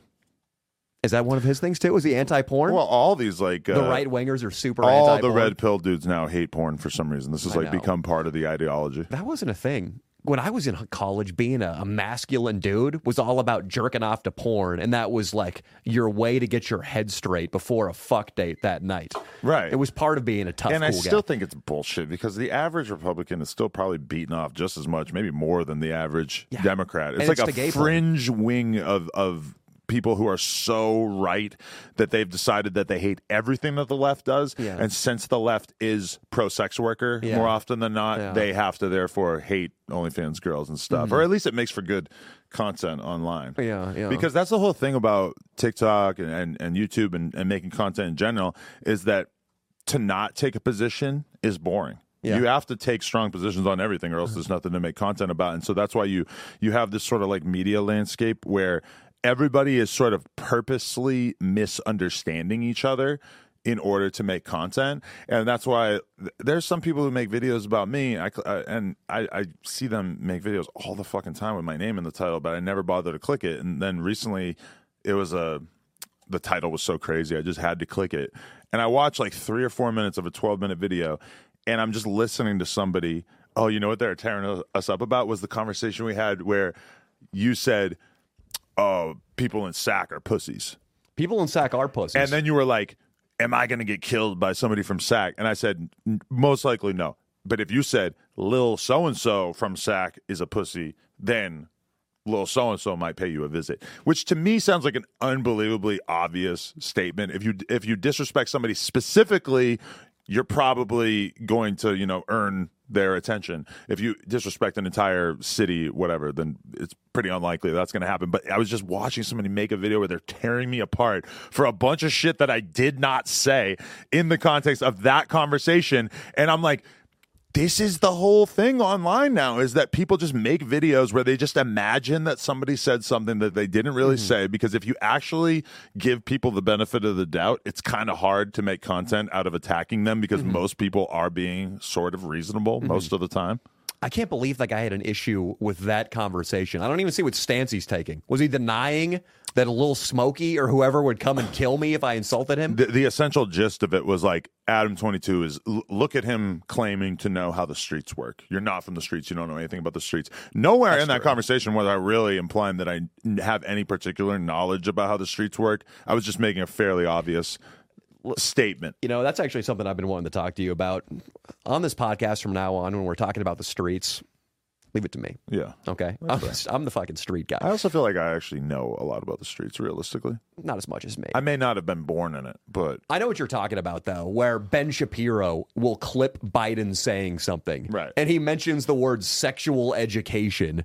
Is that one of his things too? Is he anti-porn? Well, all these like the right-wingers are super all anti-porn. the red pill dudes now hate porn for some reason. This has like become part of the ideology. That wasn't a thing. When I was in college, being a masculine dude was all about jerking off to porn, and that was like your way to get your head straight before a fuck date that night. Right. It was part of being a tough, and cool I still guy. think it's bullshit because the average Republican is still probably beating off just as much, maybe more than the average Democrat. It's And like it's the a gay fringe wing of people who are so right that they've decided that they hate everything that the left does. Yeah. And since the left is pro-sex worker more often than not, they have to therefore hate OnlyFans girls and stuff. Or at least it makes for good content online. Yeah. Because that's the whole thing about TikTok and YouTube and making content in general is that to not take a position is boring. Yeah. You have to take strong positions on everything or else there's nothing to make content about. And so that's why you have this sort of like media landscape where everybody is sort of purposely misunderstanding each other in order to make content. And that's why there's some people who make videos about me, and I see them make videos all the fucking time with my name in the title, but I never bother to click it. And then recently it was the title was so crazy, I just had to click it. And I watched like 3 or 4 minutes of a 12-minute video, and I'm just listening to somebody. Oh, you know what they're tearing us up about was the conversation we had where you said, oh, people in SAC are pussies. People in SAC are pussies. And then you were like, am I going to get killed by somebody from SAC? And I said, most likely no. But if you said, Lil so-and-so from SAC is a pussy, then Lil so-and-so might pay you a visit. Which to me sounds like an unbelievably obvious statement. If you disrespect somebody specifically, you're probably going to, earn their attention. If you disrespect an entire city, whatever, then it's pretty unlikely that's going to happen. But I was just watching somebody make a video where they're tearing me apart for a bunch of shit that I did not say in the context of that conversation. And I'm like, this is the whole thing online now, is that people just make videos where they just imagine that somebody said something that they didn't really say, because if you actually give people the benefit of the doubt, it's kind of hard to make content out of attacking them because most people are being sort of reasonable most of the time. I can't believe that guy had an issue with that conversation. I don't even see what stance he's taking. Was he denying that a Lil Smokey or whoever would come and kill me if I insulted him? The essential gist of it was like, Adam 22 is, look at him claiming to know how the streets work. You're not from the streets. You don't know anything about the streets. Nowhere in that conversation was I really implying that I have any particular knowledge about how the streets work. I was just making a fairly obvious statement. That's actually something I've been wanting to talk to you about on this podcast from now on when we're talking about the streets. Leave it to me. Yeah. Okay. I'm the fucking street guy. I also feel like I actually know a lot about the streets, realistically. Not as much as me. I may not have been born in it, but I know what you're talking about, though, where Ben Shapiro will clip Biden saying something. Right. And he mentions the word sexual education.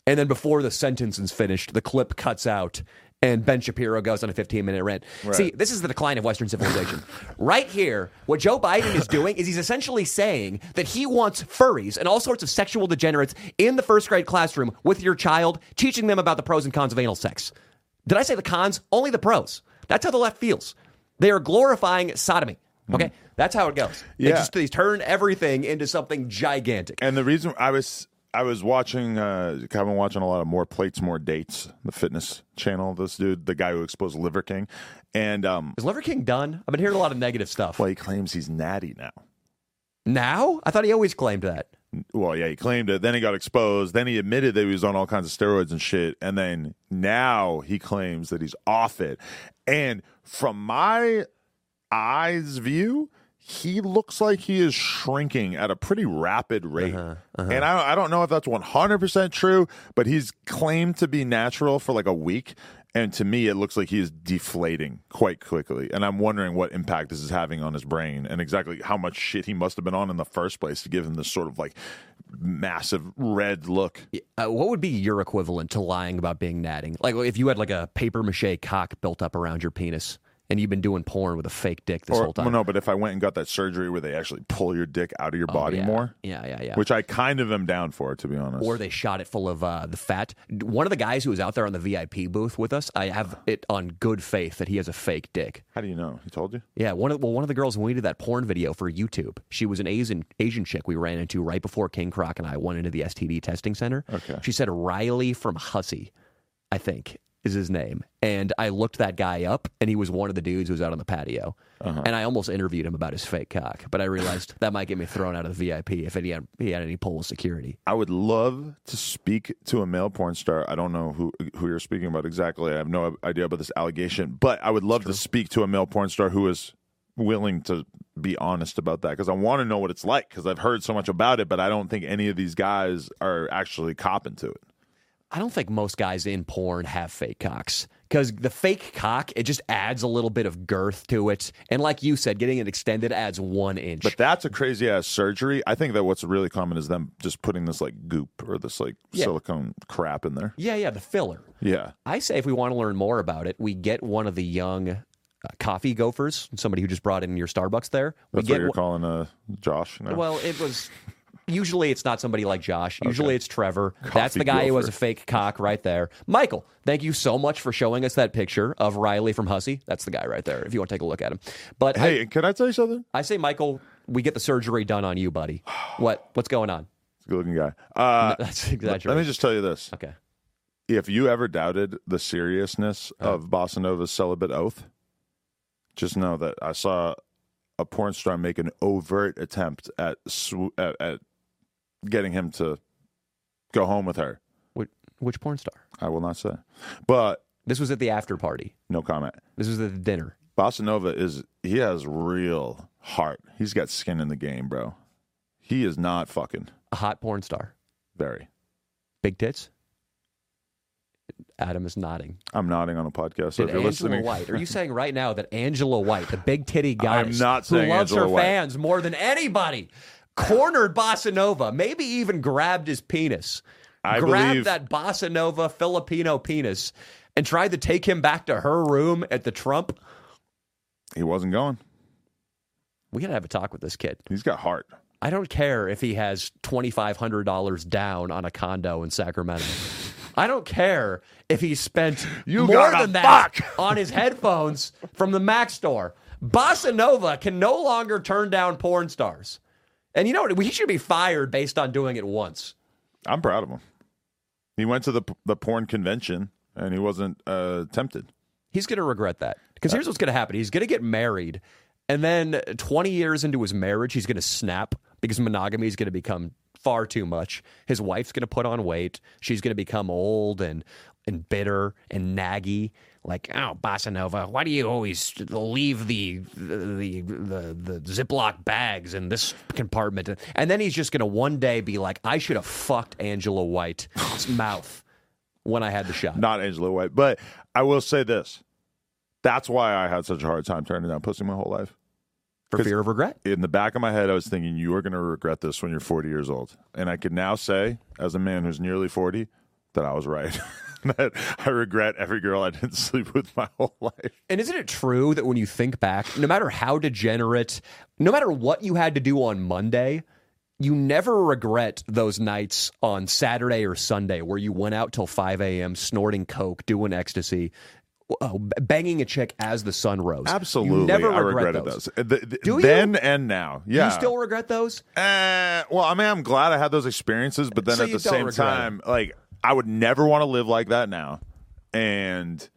And then before the sentence is finished, the clip cuts out and Ben Shapiro goes on a 15-minute rant. Right. See, this is the decline of Western civilization. Right here, what Joe Biden is doing is he's essentially saying that he wants furries and all sorts of sexual degenerates in the first grade classroom with your child, teaching them about the pros and cons of anal sex. Did I say the cons? Only the pros. That's how the left feels. They are glorifying sodomy. Okay? That's how it goes. Yeah. They turn everything into something gigantic. And the reason I was watching, I've been watching a lot of More Plates, More Dates, the fitness channel. This dude, the guy who exposed Liver King, and Is Liver King done? I've been hearing a lot of negative stuff. well, he claims he's natty now. Now? I thought he always claimed that. Well, yeah, he claimed it. Then he got exposed. Then he admitted that he was on all kinds of steroids and shit. And then now he claims that he's off it. And from my eyes view, he looks like he is shrinking at a pretty rapid rate. And I don't know if that's 100% true, but he's claimed to be natural for like a week. And to me, it looks like he is deflating quite quickly. And I'm wondering what impact this is having on his brain and exactly how much shit he must have been on in the first place to give him this sort of like massive red look. What would be your equivalent to lying about being natting? Like if you had like a paper mache cock built up around your penis and you've been doing porn with a fake dick this whole time. Well, no, but if I went and got that surgery where they actually pull your dick out of your body more. Yeah. Which I kind of am down for, to be honest. Or they shot it full of the fat. One of the guys who was out there on the VIP booth with us, I have it on good faith that he has a fake dick. How do you know? He told you? Yeah, one of the girls when we did that porn video for YouTube, she was an Asian chick we ran into right before King Croc and I went into the STD testing center. Okay. She said Riley from Hussey, I think, is his name. And I looked that guy up, and he was one of the dudes who was out on the patio. And I almost interviewed him about his fake cock, but I realized that might get me thrown out of the VIP if he had any pull with security. I would love to speak to a male porn star. I don't know who you're speaking about exactly. I have no idea about this allegation, but I would love to speak to a male porn star who is willing to be honest about that, because I want to know what it's like, because I've heard so much about it, but I don't think any of these guys are actually copping to it. I don't think most guys in porn have fake cocks, because the fake cock, it just adds a little bit of girth to it. And like you said, getting it extended adds 1 inch. But that's a crazy ass surgery. I think that what's really common is them just putting this like goop or this like silicone crap in there. Yeah, the filler. Yeah. I say if we want to learn more about it, we get one of the young coffee gophers, somebody who just brought in your Starbucks there. That's what you're calling Josh now? Well, it was... Usually it's not somebody like Josh. Usually it's Trevor. Coffee That's the guy who has gopher. a fake cock right there. Michael, thank you so much for showing us that picture of Riley from Hussey. That's the guy right there, if you want to take a look at him. But hey, can I tell you something? I say, Michael, we get the surgery done on you, buddy. What's going on? He's a good looking guy. That's exaggerated. Let me just tell you this. Okay. If you ever doubted the seriousness of Bossa Nova's celibate oath, just know that I saw a porn star make an overt attempt at getting him to go home with her. Which porn star? I will not say. But This was at the after party. no comment. This was at the dinner. Bossa Nova he has real heart. He's got skin in the game, bro. He is not fucking. A hot porn star. Very. Big tits? Adam is nodding. I'm nodding on a podcast. So Did if you're Angela listening, White, are you saying right now that Angela White, the big titty goddess, I'm not who saying loves Angela her White. fans more than anybody, cornered Bossa Nova, maybe even grabbed his penis, grabbed believe- that Bossa Nova Filipino penis, and tried to take him back to her room at the Trump? he wasn't going. We got to have a talk with this kid. He's got heart. I don't care if he has $2,500 down on a condo in Sacramento. I don't care if he spent more gotta than that fuck. on his headphones from the Mac store. Bossa Nova can no longer turn down porn stars. And you know what? He should be fired based on doing it once. I'm proud of him. He went to the porn convention and he wasn't tempted. He's going to regret that. Because here's what's going to happen. He's going to get married, and then 20 years into his marriage, he's going to snap because monogamy is going to become far too much. His wife's going to put on weight. She's going to become old and bitter and naggy. Like, oh, Bossa Nova, why do you always leave the Ziploc bags in this compartment? And then he's just going to one day be like, I should have fucked Angela White's mouth when I had the shot. Not Angela White. But I will say this. That's why I had such a hard time turning down pussy my whole life. For fear of regret? In the back of my head, I was thinking, you are going to regret this when you're 40 years old. And I can now say, as a man who's nearly 40, that I was right. That I regret every girl I didn't sleep with my whole life. And isn't it true that when you think back, no matter how degenerate, no matter what you had to do on Monday, you never regret those nights on Saturday or Sunday where you went out till 5 a.m. snorting coke, doing ecstasy, banging a chick as the sun rose. Absolutely. You never I regret regretted those. those. Then and now. Yeah. You still regret those? Well, I mean, I'm glad I had those experiences, but then So at you the don't same regret time, like, I would never want to live like that now. And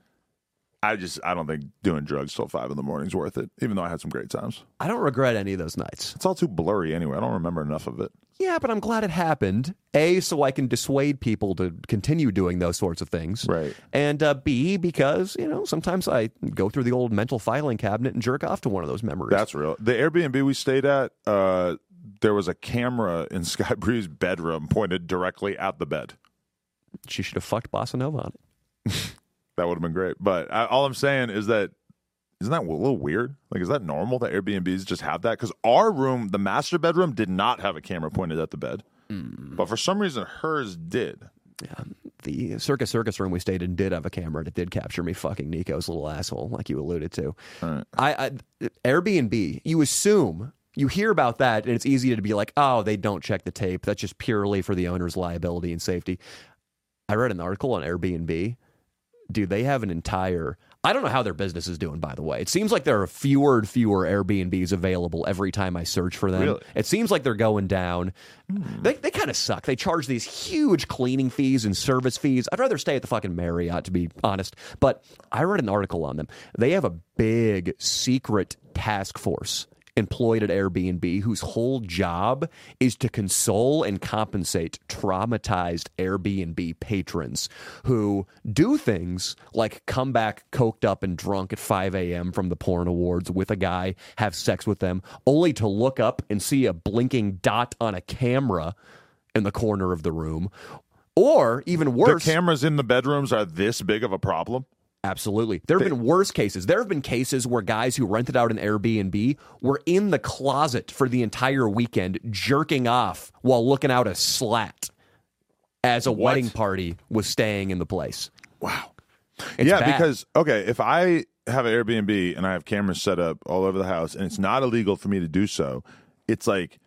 I don't think doing drugs till 5 in the morning is worth it, even though I had some great times. I don't regret any of those nights. It's all too blurry anyway. I don't remember enough of it. Yeah, but I'm glad it happened. A, so I can dissuade people to continue doing those sorts of things. Right. And B, because, sometimes I go through the old mental filing cabinet and jerk off to one of those memories. That's real. The Airbnb we stayed at, there was a camera in Sky Bree's bedroom pointed directly at the bed. She should have fucked Bossa Nova on it. That would have been great. But all I'm saying is that, isn't that a little weird? Like, is that normal that Airbnbs just have that? Because our room, the master bedroom, did not have a camera pointed at the bed. But for some reason, hers did. Yeah. The Circus room we stayed in did have a camera, and it did capture me fucking Nico's little asshole, like you alluded to. Right. Airbnb, you hear about that, and it's easy to be like, oh, they don't check the tape. That's just purely for the owner's liability and safety. I read an article on Airbnb. Dude, they have an entire... I don't know how their business is doing, by the way. It seems like there are fewer and fewer Airbnbs available every time I search for them. Really? It seems like they're going down. They kind of suck. They charge these huge cleaning fees and service fees. I'd rather stay at the fucking Marriott, to be honest. But I read an article on them. They have a big secret task force employed at Airbnb whose whole job is to console and compensate traumatized Airbnb patrons who do things like come back coked up and drunk at 5 a.m. from the porn awards with a guy, have sex with them, only to look up and see a blinking dot on a camera in the corner of the room. Or, even worse... The cameras in the bedrooms are this big of a problem? Absolutely. There have been worse cases. There have been cases where guys who rented out an Airbnb were in the closet for the entire weekend jerking off while looking out a slat as a wedding party was staying in the place. Wow. It's bad. Because, okay, if I have an Airbnb and I have cameras set up all over the house and it's not illegal for me to do so, it's like,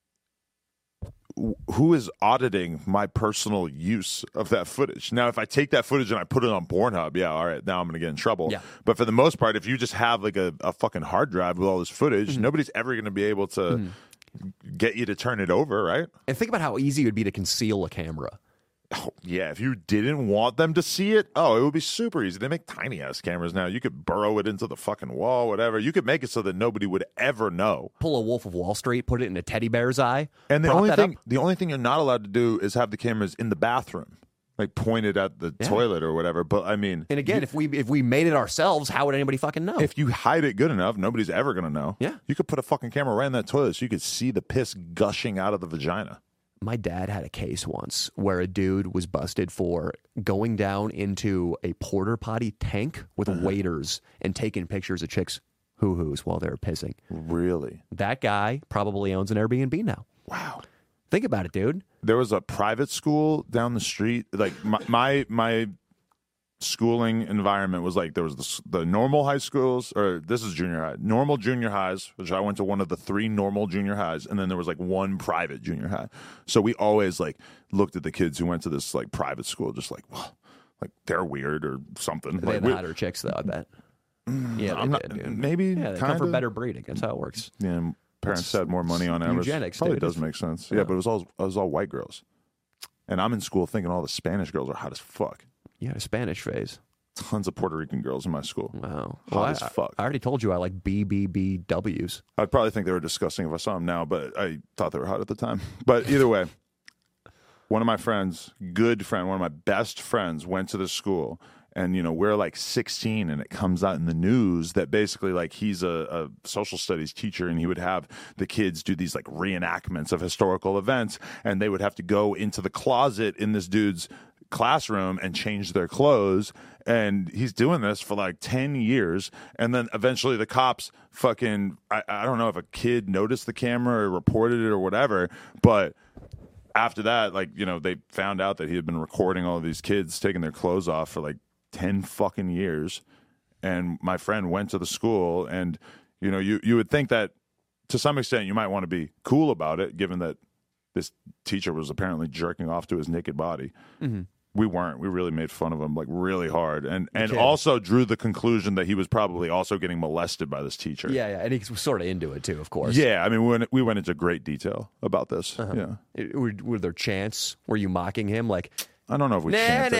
who is auditing my personal use of that footage? Now, if I take that footage and I put it on Pornhub, yeah, all right, now I'm going to get in trouble. Yeah. But for the most part, if you just have like a fucking hard drive with all this footage, nobody's ever going to be able to get you to turn it over, right? And think about how easy it would be to conceal a camera. Oh, yeah, if you didn't want them to see it, it would be super easy. They make tiny-ass cameras now. You could burrow it into the fucking wall, whatever. You could make it so that nobody would ever know. Pull a Wolf of Wall Street, put it in a teddy bear's eye. And the only thing you're not allowed to do is have the cameras in the bathroom, like pointed at the toilet or whatever. But I mean, and again, if we made it ourselves, how would anybody fucking know? If you hide it good enough, nobody's ever going to know. Yeah. You could put a fucking camera right in that toilet so you could see the piss gushing out of the vagina. My dad had a case once where a dude was busted for going down into a porta potty tank with waiters and taking pictures of chicks' hoo-hoos while they were pissing. Really? That guy probably owns an Airbnb now. Wow. Think about it, dude. There was a private school down the street. Like my schooling environment was like there was the normal high schools, or this is junior high, normal junior highs, which I went to one of the 3 normal junior highs, and then there was like one private junior high. So we always like looked at the kids who went to this like private school just like, well, like they're weird or something. They like, had the hotter chicks, though, I bet. Yeah, they did, dude. Maybe. Yeah, they come for better breeding. That's how it works. Yeah, parents had more money on average. Eugenics, Probably dude. does make sense. Yeah, but it was all white girls, and I'm in school thinking all the Spanish girls are hot as fuck. You had a Spanish phase. Tons of Puerto Rican girls in my school. Wow. Hot as fuck. I already told you I like BBBWs. I'd probably think they were disgusting if I saw them now, but I thought they were hot at the time. But either way, one of my friends, one of my best friends, went to this school. And, we're like 16 and it comes out in the news that basically like he's a social studies teacher and he would have the kids do these like reenactments of historical events and they would have to go into the closet in this dude's classroom and change their clothes. And he's doing this for like 10 years. And then eventually the cops fucking, I don't know if a kid noticed the camera or reported it or whatever, but after that, like, you know, they found out that he had been recording all of these kids taking their clothes off for like 10 fucking years. And my friend went to the school, and, you know, you would think that to some extent you might want to be cool about it, given that this teacher was apparently jerking off to his naked body. Mm-hmm. We weren't. We really made fun of him like really hard, and also drew the conclusion that he was probably also getting molested by this teacher. Yeah, and he was sort of into it too, of course. Yeah, I mean, we went into great detail about this. Uh-huh. Yeah, were there chants? Were you mocking him like? I don't know if we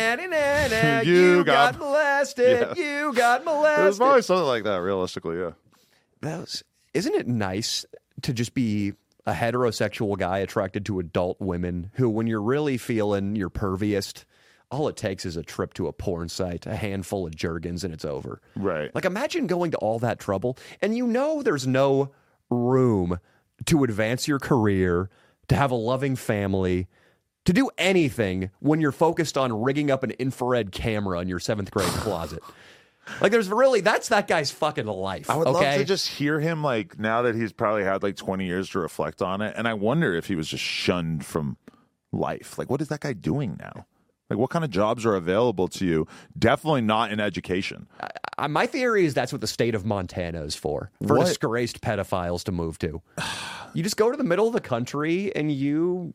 chanted. You got molested. Yeah. You got molested. It was probably something like that. Realistically, yeah. Isn't it nice to just be a heterosexual guy attracted to adult women who, when you're really feeling your perviest, all it takes is a trip to a porn site, a handful of Jergens, and it's over. Right. Like, imagine going to all that trouble, and you know there's no room to advance your career, to have a loving family, to do anything when you're focused on rigging up an infrared camera in your 7th grade closet. Like, that's that guy's fucking life. I would love to just hear him, like, now that he's probably had like 20 years to reflect on it. And I wonder if he was just shunned from life. Like, what is that guy doing now? Like, what kind of jobs are available to you? Definitely not in education. My theory is that's what the state of Montana is for disgraced pedophiles to move to. You just go to the middle of the country and you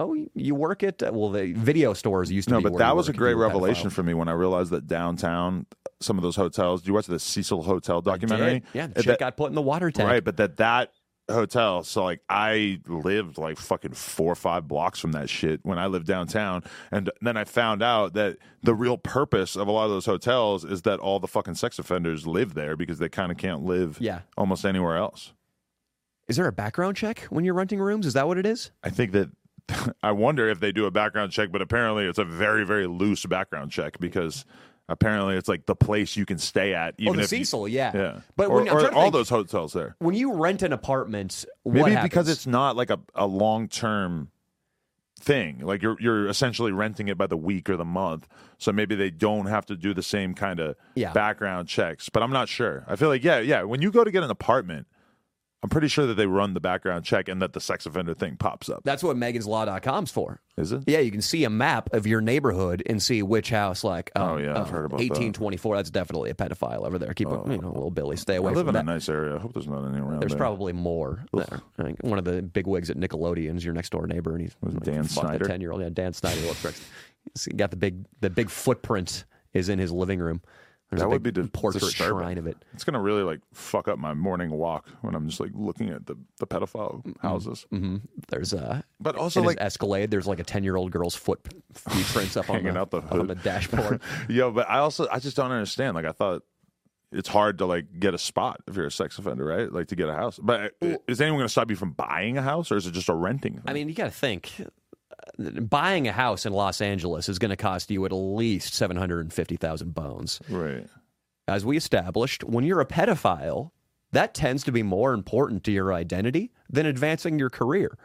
work at, the video stores used to be. No, but that was a great revelation for me when I realized that downtown, some of those hotels, do you watch the Cecil Hotel documentary? Yeah, the chick got put in the water tank. Right, but that hotel, so like I lived like fucking 4 or 5 blocks from that shit when I lived downtown, and then I found out that the real purpose of a lot of those hotels is that all the fucking sex offenders live there because they kind of can't live almost anywhere else. Is there a background check when you're renting rooms? Is that what it is? I think that I wonder if they do a background check, but apparently it's a very, very loose background check because apparently it's like the place you can stay at. Even if Cecil, yeah. But or all those hotels there. When you rent an apartment, maybe because it's not like a long-term thing. Like you're essentially renting it by the week or the month. So maybe they don't have to do the same kind of background checks. But I'm not sure. I feel like, when you go to get an apartment, I'm pretty sure that they run the background check and that the sex offender thing pops up. That's what meganslaw.com's for. Is it? Yeah, you can see a map of your neighborhood and see which house, like, I've heard about 1824, that's definitely a pedophile over there. Keep little Billy, stay away from that. I live in a nice area. I hope there's not any around There's there. probably more there. I think one of the big wigs at Nickelodeon's your next door neighbor, and he's Dan Snyder. A 10-year-old. Yeah, Dan Snyder. He's got the big footprint is in his living room. There's that a would be portrait disturbing. shrine of it. It's gonna really like fuck up my morning walk when I'm just like looking at the pedophile houses. Mm-hmm. There's but also in like his Escalade. There's like a 10-year-old girl's footprints up hanging out the hood on the dashboard. Yo, but I just don't understand. Like I thought it's hard to like get a spot if you're a sex offender, right? Like to get a house. But is anyone gonna stop you from buying a house, or is it just a renting thing? I mean, you got to think. Buying a house in Los Angeles is going to cost you at least 750,000 bones. Right. As we established, when you're a pedophile, that tends to be more important to your identity than advancing your career.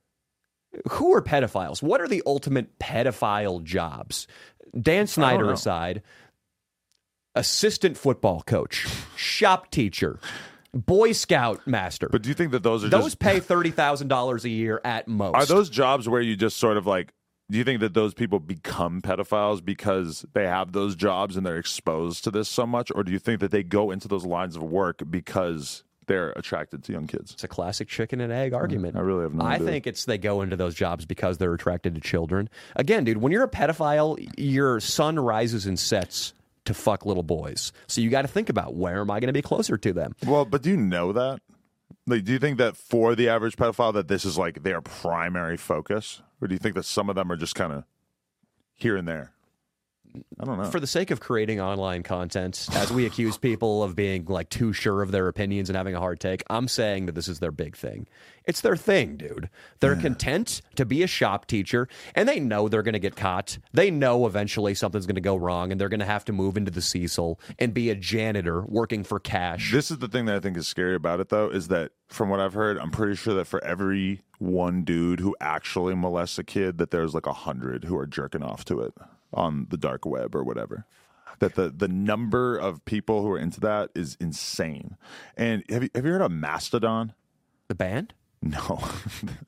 Who are pedophiles? What are the ultimate pedophile jobs? Dan Snyder aside, assistant football coach, shop teacher, Boy Scout master. But do you think that those pay $30,000 a year at most? Are those jobs where you just sort of like, do you think that those people become pedophiles because they have those jobs and they're exposed to this so much? Or do you think that they go into those lines of work because they're attracted to young kids? It's a classic chicken and egg argument. I really have no idea. I think it's they go into those jobs because they're attracted to children. Again, dude, when you're a pedophile, your sun rises and sets to fuck little boys. So you got to think about, where am I going to be closer to them? Well, but do you know that? Like, do you think that for the average pedophile that this is like their primary focus? Or do you think that some of them are just kind of here and there? I don't know. For the sake of creating online content, as we accuse people of being like too sure of their opinions and having a hard take, I'm saying that this is their big thing. It's their thing, dude. They're content to be a shop teacher, and they know they're going to get caught. They know eventually something's going to go wrong, and they're going to have to move into the Cecil and be a janitor working for cash. This is the thing that I think is scary about it, though, is that from what I've heard, I'm pretty sure that for every one dude who actually molests a kid, that there's like 100 who are jerking off to it on the dark web or whatever. That the number of people who are into that is insane. And have you heard of Mastodon? The band? No.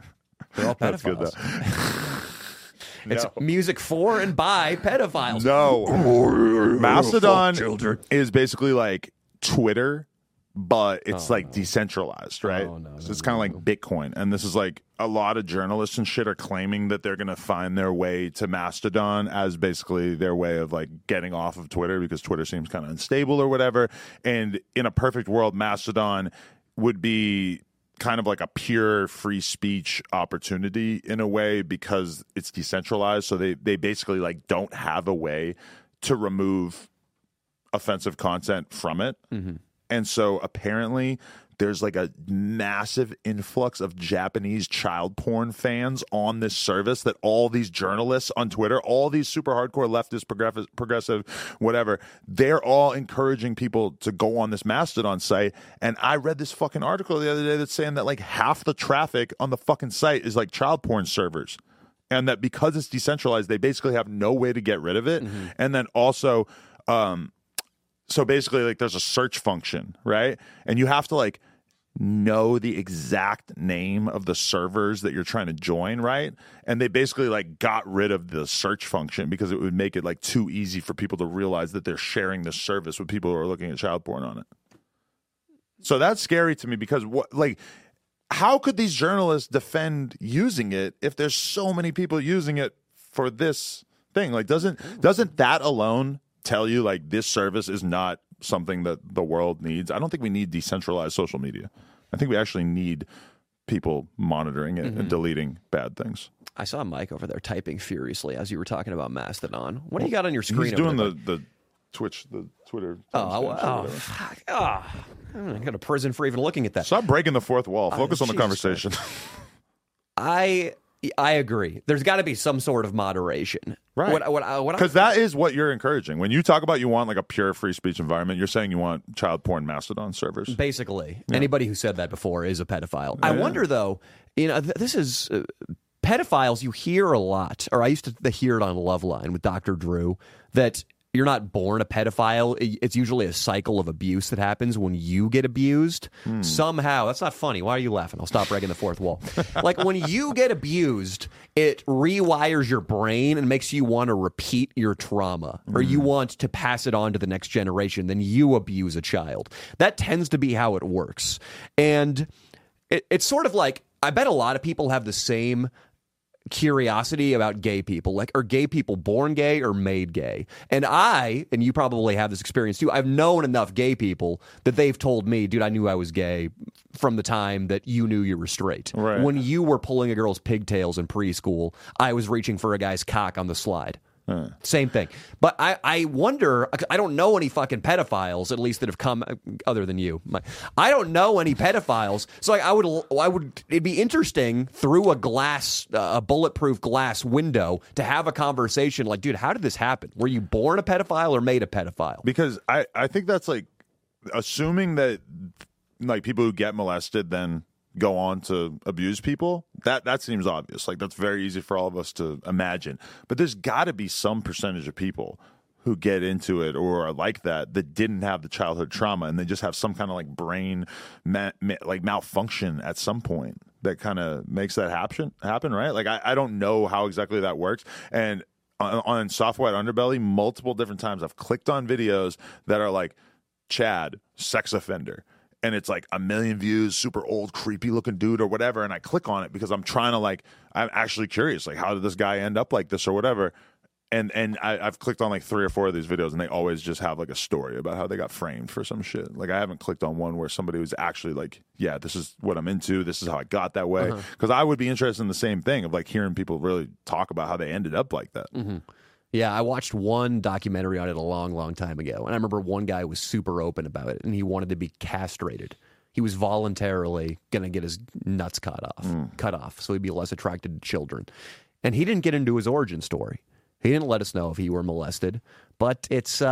They're all That's good, pedophiles. though. It's music for and by pedophiles. No. Mastodon children. is basically like Twitter, but it's like decentralized, right? So it's kind of like Bitcoin. And this is like a lot of journalists and shit are claiming that they're going to find their way to Mastodon as basically their way of like getting off of Twitter because Twitter seems kind of unstable or whatever. And in a perfect world, Mastodon would be kind of like a pure free speech opportunity in a way because it's decentralized. So they basically like don't have a way to remove offensive content from it. And so apparently there's like a massive influx of Japanese child porn fans on this service that all these journalists on Twitter, all these super hardcore leftist, progressive, whatever, they're all encouraging people to go on this Mastodon site. And I read this fucking article the other day that's saying that like half the traffic on the fucking site is like child porn servers. And that because it's decentralized, they basically have no way to get rid of it. And then also, so basically like there's a search function, right? And you have to like know the exact name of the servers that you're trying to join, right? And they basically like got rid of the search function because it would make it like too easy for people to realize that they're sharing this service with people who are looking at child porn on it. So that's scary to me because what, like, how could these journalists defend using it if there's so many people using it for this thing? Like, doesn't that alone tell you like this service is not something that the world needs? I don't think we need decentralized social media. I think we actually need people monitoring it and deleting bad things. I saw Mike over there typing furiously as you were talking about Mastodon. What do you got on your screen? He's doing the Twitch, the Twitter. Fuck. I'm going to go to prison for even looking at that. Stop breaking the fourth wall. Focus on the conversation. I agree. There's got to be some sort of moderation. Right. Because that is what you're encouraging. When you talk about you want like a pure free speech environment, you're saying you want child porn Mastodon servers. Basically. Yeah. Anybody who said that before is a pedophile. I wonder, though, this is... pedophiles, you hear a lot, or I used to hear it on Loveline with Dr. Drew, that you're not born a pedophile. It's usually a cycle of abuse that happens when you get abused. Somehow, that's not funny. Why are you laughing? I'll stop breaking the fourth wall. Like when you get abused, it rewires your brain and makes you want to repeat your trauma, or you want to pass it on to the next generation. Then you abuse a child. That tends to be how it works. And it's sort of like, I bet a lot of people have the same curiosity about gay people. Like, are gay people born gay or made gay? And you probably have this experience too, I've known enough gay people that they've told me, dude, I knew I was gay from the time that you knew you were straight. Right. When you were pulling a girl's pigtails in preschool, I was reaching for a guy's cock on the slide. Same thing. But I wonder, I don't know any fucking pedophiles, at least that have come other than you. I don't know any pedophiles. So it'd be interesting through a bulletproof glass window to have a conversation like, dude, how did this happen? Were you born a pedophile or made a pedophile? Because I think that's like assuming that like people who get molested then go on to abuse people, that seems obvious. Like that's very easy for all of us to imagine. But there's got to be some percentage of people who get into it or are like that didn't have the childhood trauma and they just have some kind of like brain like malfunction at some point that kind of makes that happen, right? Like I don't know how exactly that works. And on Soft White Underbelly, multiple different times I've clicked on videos that are like Chad, sex offender. And it's like 1 million views, super old, creepy looking dude or whatever. And I click on it because I'm trying to like, I'm actually curious. Like, how did this guy end up like this or whatever? And I've clicked on like 3 or 4 of these videos and they always just have like a story about how they got framed for some shit. Like I haven't clicked on one where somebody was actually like, yeah, this is what I'm into. This is how I got that way. Because I would be interested in the same thing of like hearing people really talk about how they ended up like that. Yeah, I watched one documentary on it a long, long time ago, and I remember one guy was super open about it, and he wanted to be castrated. He was voluntarily going to get his nuts cut off, so he'd be less attracted to children. And he didn't get into his origin story. He didn't let us know if he were molested, but it's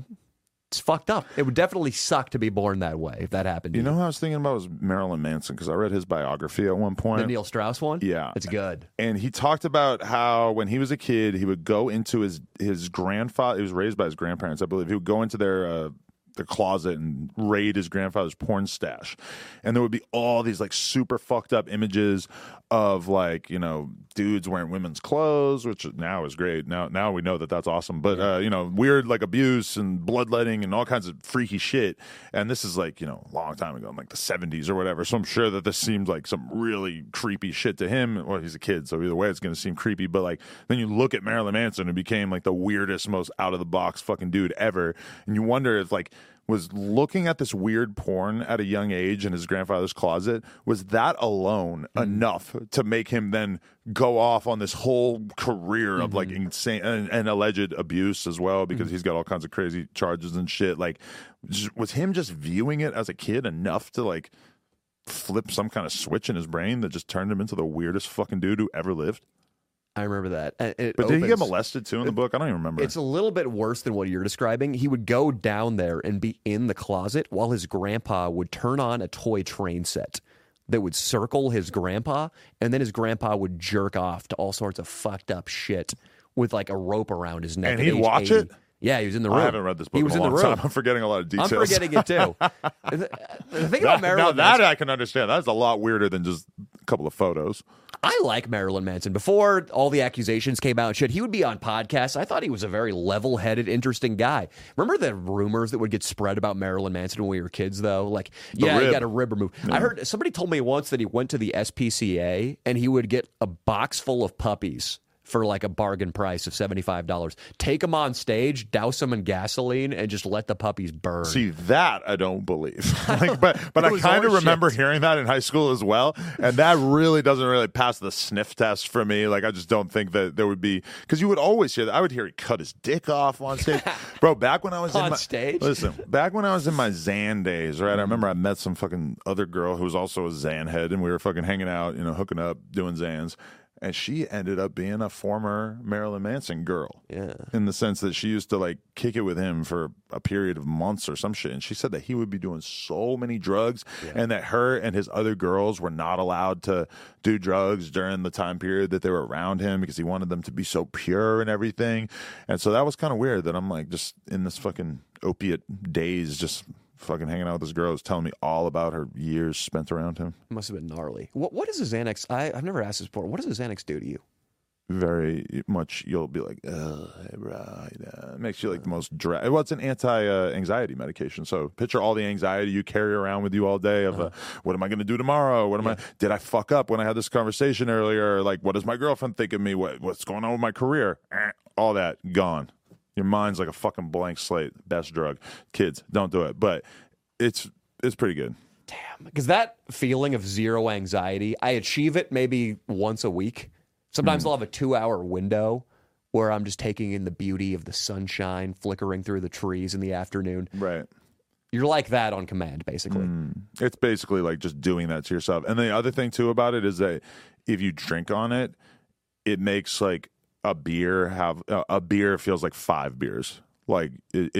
fucked up. It would definitely suck to be born that way if that happened to you. You know who I was thinking about was Marilyn Manson, because I read his biography at one point. The Neil Strauss one? Yeah. It's good. And he talked about how when he was a kid, he would go into his grandfather, he was raised by his grandparents, I believe. He would go into their the closet and raid his grandfather's porn stash. And there would be all these like super fucked up images of like, you know, dudes wearing women's clothes, which now is great. Now we know that that's awesome. But, you know, weird like abuse and bloodletting and all kinds of freaky shit. And this is like, you know, a long time ago in like the 70s or whatever. So I'm sure that this seemed like some really creepy shit to him. Well, he's a kid, so either way it's going to seem creepy. But like then you look at Marilyn Manson and became like the weirdest, most out of the box fucking dude ever. And you wonder if like was looking at this weird porn at a young age in his grandfather's closet, was that alone enough to make him then go off on this whole career of like insane and alleged abuse as well, because he's got all kinds of crazy charges and shit. Like, was him just viewing it as a kid enough to like flip some kind of switch in his brain that just turned him into the weirdest fucking dude who ever lived? I remember that. But did he get molested too in the book? I don't even remember. It's a little bit worse than what you're describing. He would go down there and be in the closet while his grandpa would turn on a toy train set that would circle his grandpa, and then his grandpa would jerk off to all sorts of fucked up shit with like a rope around his neck. And he'd watch it? Yeah, he was in the room. I haven't read this book in a long time. I'm forgetting a lot of details. I'm forgetting it too. The thing about Marilyn Manson, I can understand. That's a lot weirder than just a couple of photos. I like Marilyn Manson. Before all the accusations came out and shit, he would be on podcasts. I thought he was a very level-headed, interesting guy. Remember the rumors that would get spread about Marilyn Manson when we were kids, though? Like, he got a rib removed. Yeah. I heard somebody told me once that he went to the SPCA and he would get a box full of puppies for like a bargain price of $75. Take them on stage, douse them in gasoline, and just let the puppies burn. See, that I don't believe. but I kind of remember hearing that in high school as well, and that really doesn't really pass the sniff test for me. Like, I just don't think that there would be, because you would always hear that. I would hear he cut his dick off on stage. Bro, back when I was on stage? Listen, back when I was in my Xan days, right? I remember I met some fucking other girl who was also a Xan head, and we were fucking hanging out, you know, hooking up, doing Xans. And she ended up being a former Marilyn Manson girl. Yeah. In the sense that she used to like kick it with him for a period of months or some shit. And she said that he would be doing so many drugs and that her and his other girls were not allowed to do drugs during the time period that they were around him because he wanted them to be so pure and everything. And so that was kind of weird that I'm like just in this fucking opiate daze, just fucking hanging out with this girl who's telling me all about her years spent around him. It must have been gnarly. What is a Xanax? I've never asked this before. What does a Xanax do to you? Very much, you'll be like, right. It makes you like the most dry. Well, it's an anti-anxiety medication. So picture all the anxiety you carry around with you all day of what am I going to do tomorrow? Did I fuck up when I had this conversation earlier? Like, what does my girlfriend think of me? What's going on with my career? All that gone. Your mind's like a fucking blank slate. Best drug. Kids, don't do it. But it's pretty good. Damn. Because that feeling of zero anxiety, I achieve it maybe once a week. Sometimes I'll have a 2-hour window where I'm just taking in the beauty of the sunshine flickering through the trees in the afternoon. Right. You're like that on command, basically. It's basically like just doing that to yourself. And the other thing, too, about it is that if you drink on it, it makes like a beer feels like 5 beers. Like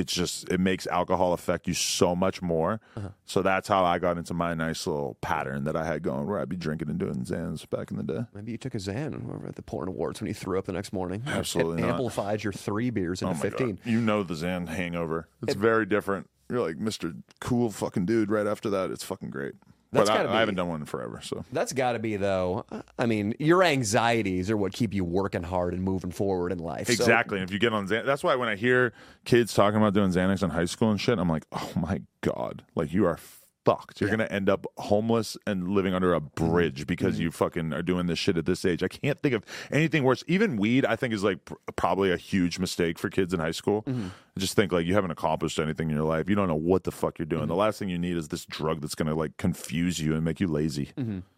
it makes alcohol affect you so much more. So that's how I got into my nice little pattern that I had going, where I'd be drinking and doing Xans back in the day. Maybe you took a Xan at the porn awards when you threw up the next morning. Absolutely it not. Amplified your 3 beers into 15. God. You know the Xan hangover. It's very different. You're like Mr. Cool fucking dude right after that. It's fucking great. But I haven't done one in forever. So that's got to be, though. I mean, your anxieties are what keep you working hard and moving forward in life. Exactly. So, and if you get on Xanax, that's why when I hear kids talking about doing Xanax in high school and shit, I'm like, oh my God, like you are fucked. You're going to end up homeless and living under a bridge because you fucking are doing this shit at this age. I can't think of anything worse. Even weed, I think, is like probably a huge mistake for kids in high school. I just think like you haven't accomplished anything in your life. You don't know what the fuck you're doing. The last thing you need is this drug that's going to like confuse you and make you lazy.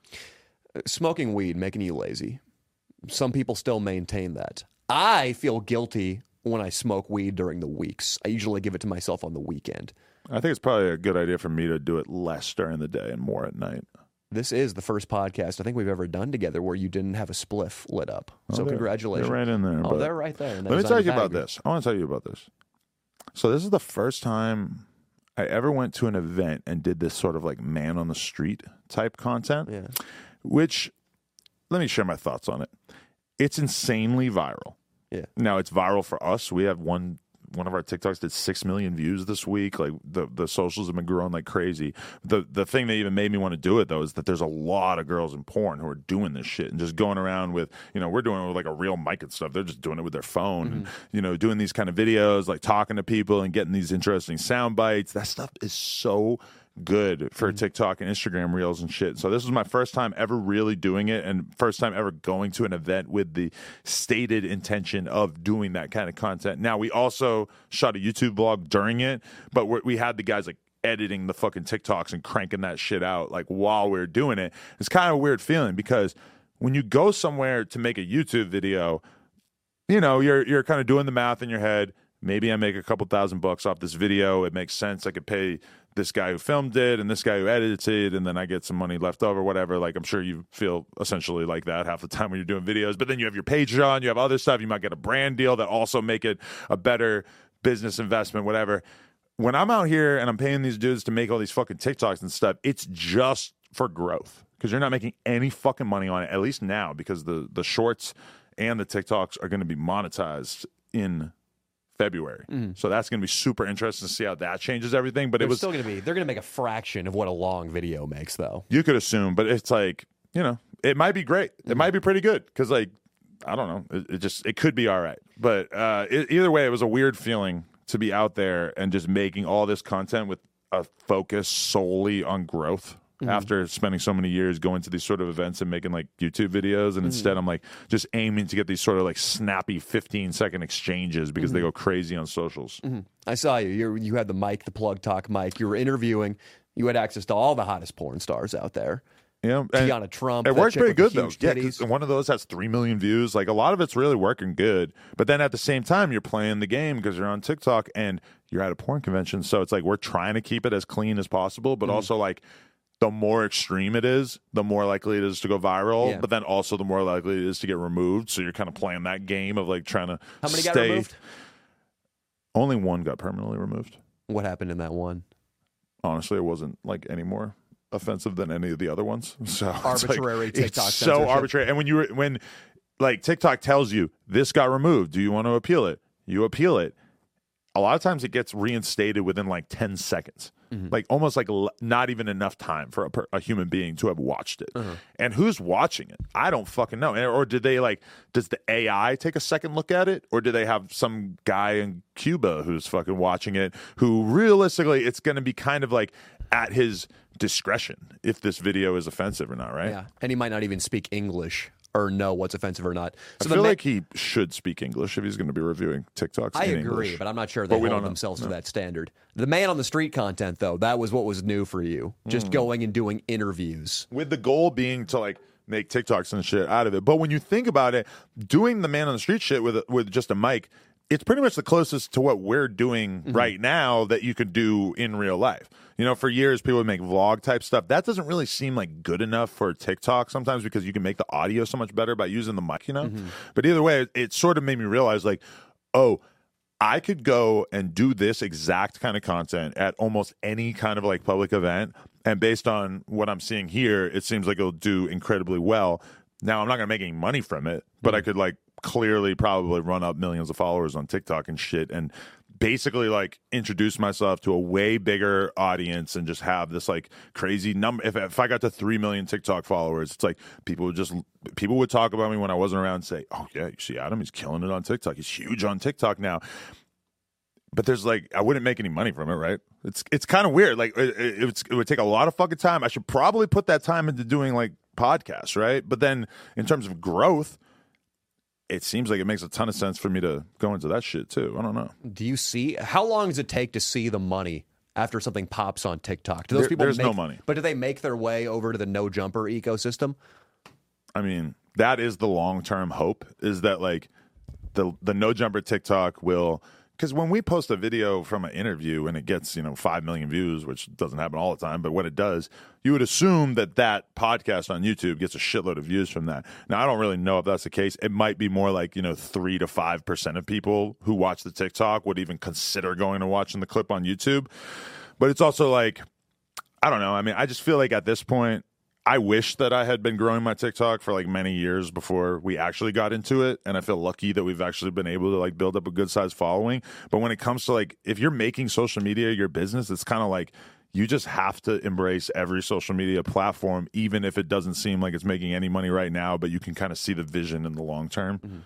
Smoking weed making you lazy. Some people still maintain that. I feel guilty when I smoke weed during the weeks. I usually give it to myself on the weekend. I think it's probably a good idea for me to do it less during the day and more at night. This is the first podcast I think we've ever done together where you didn't have a spliff lit up. So congratulations. They're right in there. Oh, they're right there. Let me tell you about this. I want to tell you about this. So this is the first time I ever went to an event and did this sort of like man on the street type content, which, let me share my thoughts on it. It's insanely viral. Yeah. Now, it's viral for us. We have 1 one of our TikToks did 6 million views this week. Like the socials have been growing like crazy. The thing that even made me want to do it though is that there's a lot of girls in porn who are doing this shit and just going around with, we're doing it with like a real mic and stuff. They're just doing it with their phone and, doing these kind of videos, like talking to people and getting these interesting sound bites. That stuff is so good for TikTok and Instagram reels and shit. So this was my first time ever really doing it and first time ever going to an event with the stated intention of doing that kind of content. Now, we also shot a YouTube vlog during it, but we had the guys like editing the fucking TikToks and cranking that shit out like while we were doing it. It's kind of a weird feeling because when you go somewhere to make a YouTube video, you're kind of doing the math in your head. Maybe I make a couple $1,000 off this video. It makes sense. I could pay this guy who filmed it and this guy who edited it, and then I get some money left over, whatever. Like, I'm sure you feel essentially like that half the time when you're doing videos. But then you have your Patreon, you have other stuff. You might get a brand deal that also make it a better business investment, whatever. When I'm out here and I'm paying these dudes to make all these fucking TikToks and stuff, it's just for growth because you're not making any fucking money on it, at least now, because the shorts and the TikToks are going to be monetized in February. So that's going to be super interesting to see how that changes everything. But they're going to make a fraction of what a long video makes, though. You could assume, but it's like, it might be great. It might be pretty good because, like, I don't know. It could be all right. But either way, it was a weird feeling to be out there and just making all this content with a focus solely on growth. After spending so many years going to these sort of events and making like YouTube videos, and instead I'm like just aiming to get these sort of like snappy 15-second exchanges because they go crazy on socials. I saw you. You had the mic, the Plug Talk mic. You were interviewing. You had access to all the hottest porn stars out there. Yeah, Tiana Trump. It worked pretty good though. Yeah, titties. one of those has 3 million views. Like a lot of it's really working good. But then at the same time, you're playing the game because you're on TikTok and you're at a porn convention. So it's like we're trying to keep it as clean as possible, but also like the more extreme it is, the more likely it is to go viral. Yeah. But then also the more likely it is to get removed. So you're kind of playing that game of like trying to How many got removed? Only one got permanently removed. What happened in that one? Honestly, it wasn't like any more offensive than any of the other ones. So arbitrary like, TikTok it's censorship. so arbitrary. And when like TikTok tells you this got removed, do you want to appeal it? You appeal it. A lot of times it gets reinstated within like 10 seconds. Like almost like not even enough time for a human being to have watched it. And who's watching it? I don't fucking know. Or did they does the AI take a second look at it? Or do they have some guy in Cuba who's fucking watching it who realistically it's going to be kind of like at his discretion if this video is offensive or not, right? Yeah. And he might not even speak English or know what's offensive or not. So I feel like he should speak English if he's going to be reviewing TikToks. I agree, English. but I'm not sure they hold themselves to that standard. The man on the street content, though, that was what was new for you. Just going and doing interviews. With the goal being to like make TikToks and shit out of it. But when you think about it, doing the man on the street shit with just a mic, it's pretty much the closest to what we're doing right now that you could do in real life. For years, people would make vlog type stuff. That doesn't really seem like good enough for TikTok sometimes because you can make the audio so much better by using the mic, But either way, it sort of made me realize like, oh, I could go and do this exact kind of content at almost any kind of like public event. And based on what I'm seeing here, it seems like it'll do incredibly well. Now, I'm not going to make any money from it, but I could like clearly probably run up millions of followers on TikTok and shit and basically like introduce myself to a way bigger audience and just have this like crazy number. If I got to 3 million TikTok followers, it's like people would talk about me when I wasn't around and say, oh yeah, you see Adam, he's killing it on TikTok. He's huge on TikTok now. But there's like, I wouldn't make any money from it, right? It's kind of weird. Like it would take a lot of fucking time. I should probably put that time into doing like podcasts, right? But then in terms of growth, it seems like it makes a ton of sense for me to go into that shit too. I don't know. Do you see how long does it take to see the money after something pops on TikTok? Do those people there's no money. But do they make their way over to the no jumper ecosystem? I mean, that is the long-term hope, is that like the no jumper TikTok will, because when we post a video from an interview and it gets 5 million views, which doesn't happen all the time, but when it does, you would assume that podcast on YouTube gets a shitload of views from that. Now, I don't really know if that's the case. It might be more like 3 to 5% of people who watch the TikTok would even consider going and watching the clip on YouTube. But it's also like, I don't know. I mean, I just feel like at this point, I wish that I had been growing my TikTok for like many years before we actually got into it, and I feel lucky that we've actually been able to like build up a good sized following. But when it comes to like, if you're making social media your business, it's kind of like you just have to embrace every social media platform, even if it doesn't seem like it's making any money right now, but you can kind of see the vision in the long term.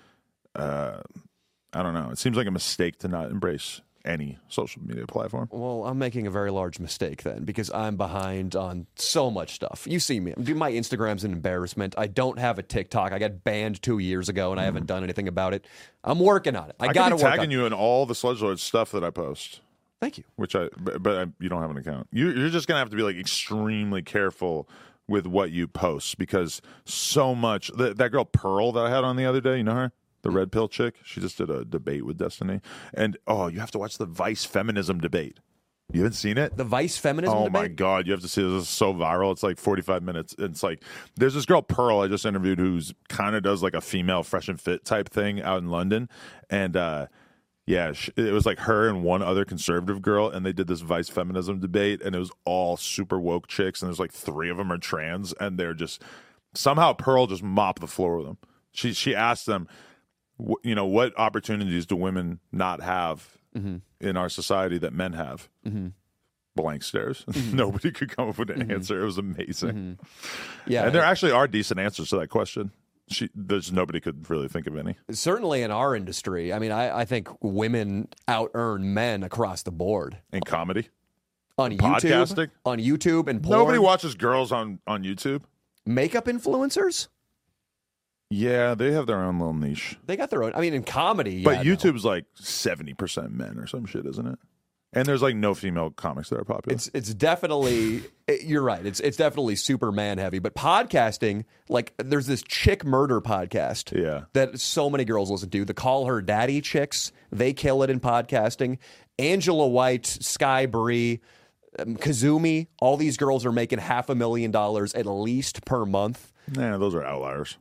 I don't know. It seems like a mistake to not embrace any social media platform. Well, I'm making a very large mistake then because I'm behind on so much stuff. You see me. My Instagram's an embarrassment. I don't have a TikTok. I got banned 2 years ago and I haven't done anything about it. I'm working on it. I got to work on it. Tagging you in all the Sludge Lord stuff that I post. Thank you. But you don't have an account. You're just gonna have to be like extremely careful with what you post because so much. That girl Pearl that I had on the other day, you know her, the red pill chick. She just did a debate with Destiny, and you have to watch the Vice feminism debate. You haven't seen it? The Vice feminism debate? Oh my God, you have to see this. This is so viral. It's like 45 minutes. It's like there's this girl Pearl I just interviewed who's kind of does like a female Fresh and Fit type thing out in London, and yeah, it was like her and one other conservative girl, and they did this Vice feminism debate, and it was all super woke chicks, and there's like 3 of them are trans, and they're just somehow Pearl just mopped the floor with them. She asked them, what opportunities do women not have in our society that men have? Blank stares. Nobody could come up with an answer. It was amazing. Yeah, and there actually are decent answers to that question. There's nobody could really think of any. Certainly in our industry. I mean, I think women out-earn men across the board. In comedy? On Podcasting? On YouTube and porn. Nobody watches girls on YouTube. Makeup influencers? Yeah, they have their own little niche. They got their own. I mean, in comedy, but YouTube's like 70% men or some shit, isn't it? And there's like no female comics that are popular. It's definitely, you're right. It's definitely super man heavy. But podcasting, like there's this chick murder podcast that so many girls listen to. The Call Her Daddy chicks, they kill it in podcasting. Angela White, Sky Bree, Kazumi, all these girls are making $500,000 at least per month. Nah, those are outliers.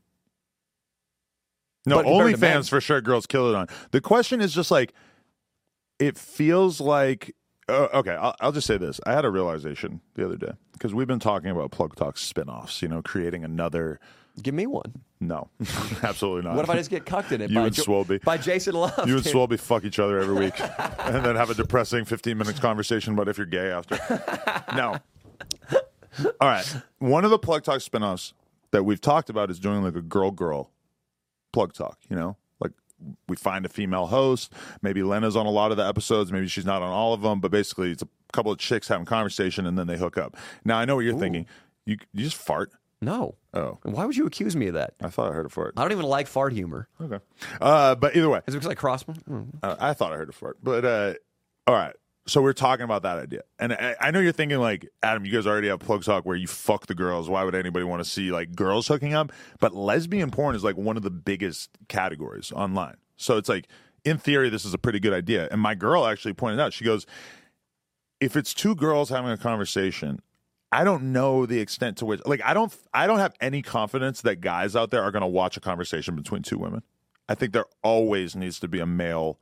No, But OnlyFans for sure girls kill it on. The question is just like, it feels like, okay, I'll just say this. I had a realization the other day because we've been talking about Plug Talk spinoffs, creating another. Give me one. No, absolutely not. What if I just get cucked in it you and Swolby. By Jason Love? You and Swolby fuck each other every week and then have a depressing 15-minute conversation about if you're gay after. No. All right. One of the Plug Talk spinoffs that we've talked about is doing like a girl Plug Talk, like we find a female host. Maybe Lena's on a lot of the episodes. Maybe she's not on all of them, but basically it's a couple of chicks having conversation and then they hook up. Now I know what you're thinking. You just fart? No. Oh. Why would you accuse me of that? I thought I heard a fart. I don't even like fart humor. Okay. But either way. Is it because I crossed? I thought I heard a fart. But all right. So we're talking about that idea. And I know you're thinking like, Adam, you guys already have Plug Talk where you fuck the girls. Why would anybody want to see like girls hooking up? But lesbian porn is like one of the biggest categories online. So it's like, in theory, this is a pretty good idea. And my girl actually pointed out, she goes, if it's 2 girls having a conversation, I don't know the extent to which, like, I don't have any confidence that guys out there are going to watch a conversation between 2 women. I think there always needs to be a male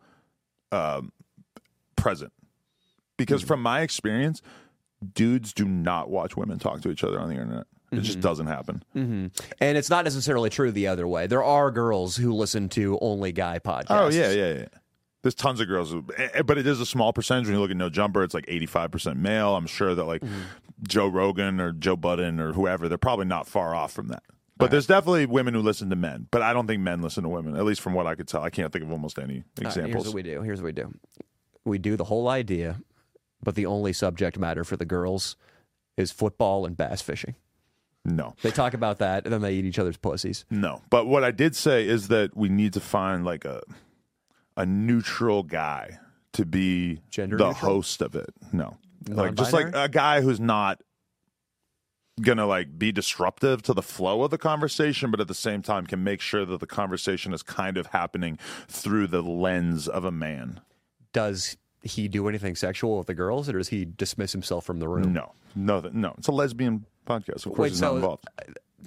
present. Because from my experience, dudes do not watch women talk to each other on the internet. It just doesn't happen. And it's not necessarily true the other way. There are girls who listen to only guy podcasts. Oh, yeah. There's tons of girls, but it is a small percentage. When you look at No Jumper, it's like 85% male. I'm sure that like Joe Rogan or Joe Budden or whoever, they're probably not far off from that. But there's definitely women who listen to men. But I don't think men listen to women, at least from what I could tell. I can't think of almost any examples. Here's what we do. We do the whole idea, but the only subject matter for the girls is football and bass fishing. No. They talk about that, and then they eat each other's pussies. No. But what I did say is that we need to find like a neutral guy to be Gender the neutral? host of it. No. Non-binary? Like just like a guy who's not gonna like be disruptive to the flow of the conversation, but at the same time can make sure that the conversation is kind of happening through the lens of a man. Does he do anything sexual with the girls, or does he dismiss himself from the room? No. It's a lesbian podcast. Of course he's not involved.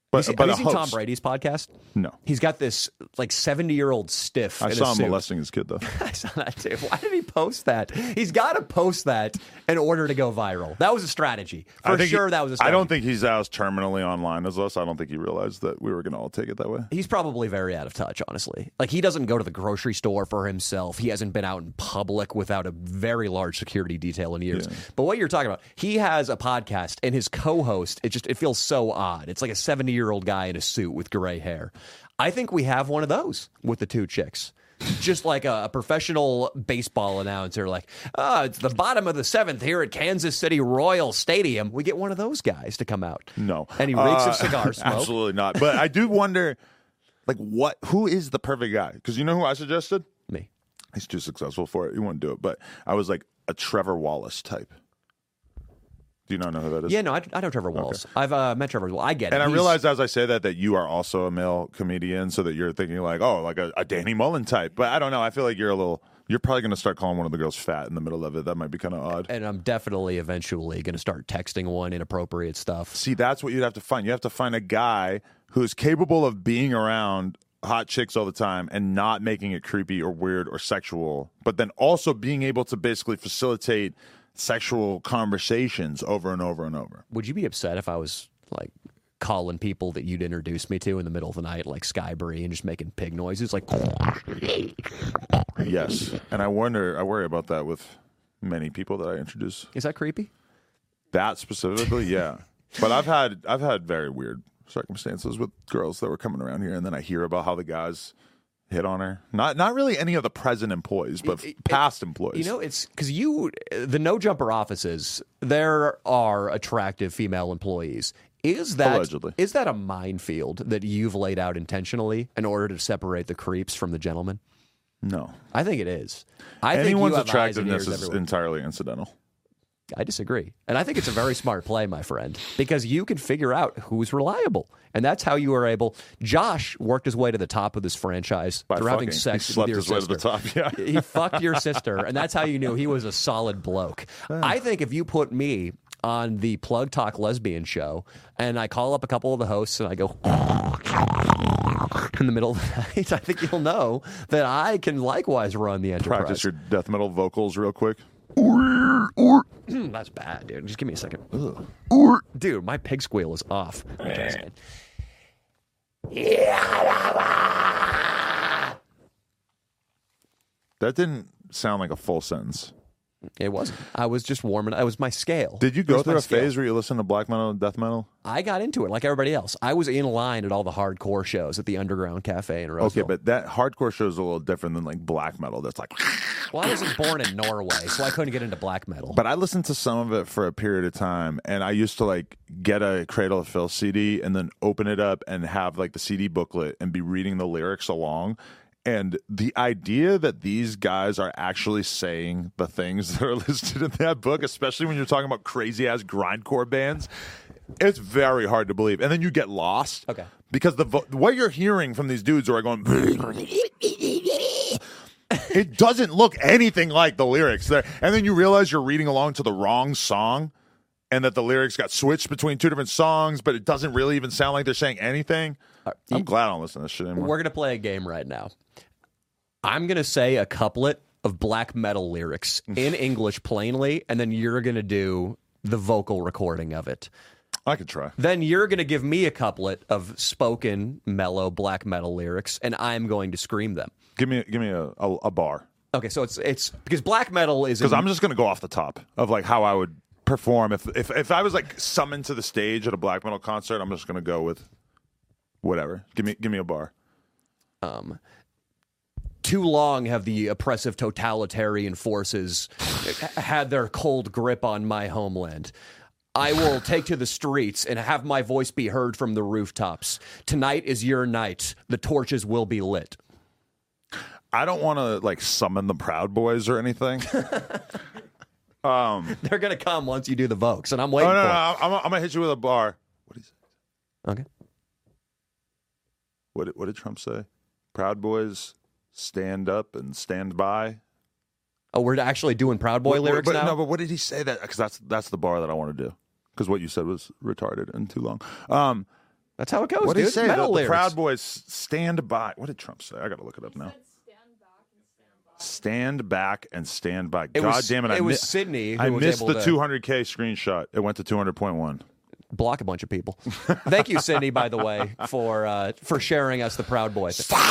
But have but you a seen Tom host. Brady's podcast? No, He's got this like 70-year-old stiff. I in saw a him suit. molesting his kid though. I saw that too. Why did he post that? He's got to post that in order to go viral. That was a strategy. For sure, that was a strategy. I don't think he's as terminally online as us. I don't think he realized that we were going to all take it that way. He's probably very out of touch, honestly. Like, he doesn't go to the grocery store for himself. He hasn't been out in public without a very large security detail in years. Yeah. But what you're talking about, he has a podcast, and his co-host, it feels so odd. It's like a 70-year-old guy in a suit with gray hair. I think we have one of those with the two chicks. Just like a professional baseball announcer, like, it's the bottom of the 7th here at Kansas City Royal Stadium. We get one of those guys to come out. No. And he reeks of cigar smoke. Absolutely not. But I do wonder, like, who is the perfect guy? Because you know who I suggested? Me. He's too successful for it. He wouldn't do it. But I was like a Trevor Wallace type. Do you not know who that is? Yeah, no, I know Trevor Wallace. Okay. I've met Trevor Wallace. I get it. And I realized as I say that you are also a male comedian, so that you're thinking like, oh, like a Danny Mullen type. But I don't know. I feel like you're probably going to start calling one of the girls fat in the middle of it. That might be kind of odd. And I'm definitely eventually going to start texting one inappropriate stuff. See, that's what you'd have to find. You have to find a guy who's capable of being around hot chicks all the time and not making it creepy or weird or sexual, but then also being able to basically facilitate sexual conversations over and over and over. Would you be upset if I was like calling people that you'd introduce me to in the middle of the night, like Skybree, and just making pig noises, like? Yes, and I worry about that with many people that I introduce. Is that creepy? That specifically, yeah. But I've had very weird circumstances with girls that were coming around here, and then I hear about how the guys hit on her. Not really any of the present employees, but past employees. You know, it's because the No Jumper offices, there are attractive female employees. Allegedly. Is that a minefield that you've laid out intentionally in order to separate the creeps from the gentlemen? No. I think it is. Anyone's think you have eyes and attractiveness ears is everywhere. entirely incidental. I disagree. And I think it's a very smart play, my friend, because you can figure out who's reliable. And that's how you are able. Josh worked his way to the top of this franchise through having sex with your sister. He slept his way to the top, yeah. He fucked your sister, and that's how you knew he was a solid bloke. I think if you put me on the Plug Talk Lesbian show, and I call up a couple of the hosts, and I go in the middle of the night, I think you'll know that I can likewise run the enterprise. Practice your death metal vocals real quick. That's bad, dude. Just give me a second. Dude, my pig squeal is off. That didn't sound like a full sentence. It wasn't. I was just warming. It was my scale. Did you go It was through my a scale. phase where you listened to black metal and death metal? I got into it like everybody else. I was in line at all the hardcore shows at the Underground Cafe in Roseville. Okay, but that hardcore show is a little different than like black metal. That's like. Well, I wasn't born in Norway, so I couldn't get into black metal. But I listened to some of it for a period of time, and I used to like get a Cradle of Filth CD and then open it up and have like the CD booklet and be reading the lyrics along. And the idea that these guys are actually saying the things that are listed in that book, especially when you're talking about crazy ass grindcore bands, it's very hard to believe. And then you get lost. Okay. Because what you're hearing from these dudes are going. It doesn't look anything like the lyrics there. And then you realize you're reading along to the wrong song and that the lyrics got switched between two different songs, but it doesn't really even sound like they're saying anything. I'm glad I don't listen to this shit anymore. We're going to play a game right now. I'm going to say a couplet of black metal lyrics in English plainly, and then you're going to do the vocal recording of it. I could try. Then you're going to give me a couplet of spoken, mellow black metal lyrics, and I'm going to scream them. Give me a bar. Okay, so it's because black metal is Because I'm just going to go off the top of like how I would perform if I was like summoned to the stage at a black metal concert. I'm just going to go with whatever. Give me a bar. Too long have the oppressive totalitarian forces had their cold grip on my homeland. I will take to the streets and have my voice be heard from the rooftops. Tonight is your night. The torches will be lit. I don't want to like summon the Proud Boys or anything. They're going to come once you do the Vokes, and I'm waiting No, for I'm going to hit you with a bar. What did he say? Okay. What did Trump say? Proud Boys stand up and stand by. Oh, we're actually doing Proud Boy lyrics now? No, but what did he say? That because that's the bar that I want to do. Because what you said was retarded and too long. That's how it goes, What did dude. he say? Metal The lyrics. Proud Boys stand by. What did Trump say? I got to look it up now. Stand back and stand by. It God was, damn it! It was Sydney who I was missed able the to 200K screenshot. It went to 200.1. block a bunch of people. Thank you, Sydney, by the way, for sharing us the Proud Boy.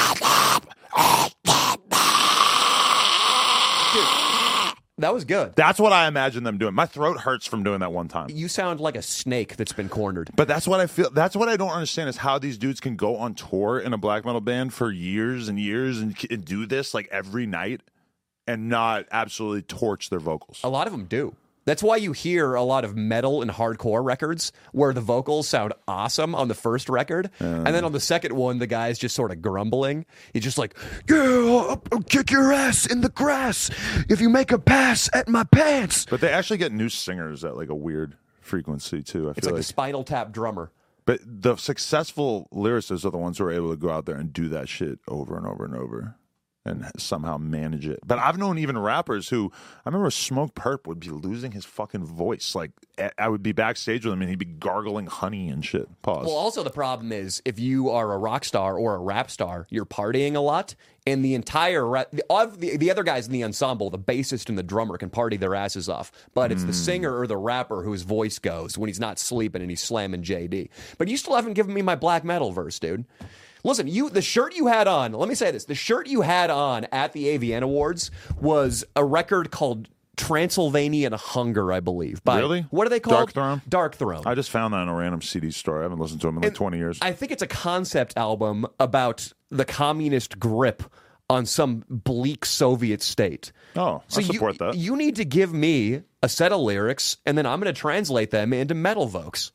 That was good. That's what I imagine them doing. My throat hurts from doing that one time. You sound like a snake that's been cornered. But that's what I feel. That's what I don't understand is how these dudes can go on tour in a black metal band for years and years and do this like every night and not absolutely torch their vocals. A lot of them do. That's why you hear a lot of metal and hardcore records where the vocals sound awesome on the first record. And then on the second one, the guy's just sort of grumbling. He's just like, yeah, I'll kick your ass in the grass if you make a pass at my pants. But they actually get new singers at like a weird frequency too. I It's feel like like. the Spinal Tap drummer. But the successful lyricists are the ones who are able to go out there and do that shit over and over and over and somehow manage it. But I've known even rappers who, I remember Smoke Perp would be losing his fucking voice. Like, I would be backstage with him and he'd be gargling honey and shit. Pause. Well, also the problem is if you are a rock star or a rap star, you're partying a lot, and the entire of the other guys in the ensemble, the bassist and the drummer can party their asses off, but it's the singer or the rapper whose voice goes when he's not sleeping and he's slamming JD. But you still haven't given me my black metal verse, dude. Listen, the shirt you had on, let me say this, the shirt you had on at the AVN Awards was a record called Transylvanian Hunger, I believe. By, Really? What are they called? Dark Throne? Dark Throne. I just found that in a random CD store. I haven't listened to him in like 20 years. I think it's a concept album about the communist grip on some bleak Soviet state. Oh, I support that. You need to give me a set of lyrics, and then I'm going to translate them into metal vocals.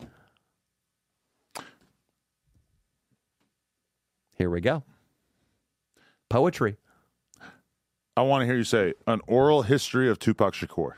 Here we go. Poetry. I want to hear you say, an oral history of Tupac Shakur.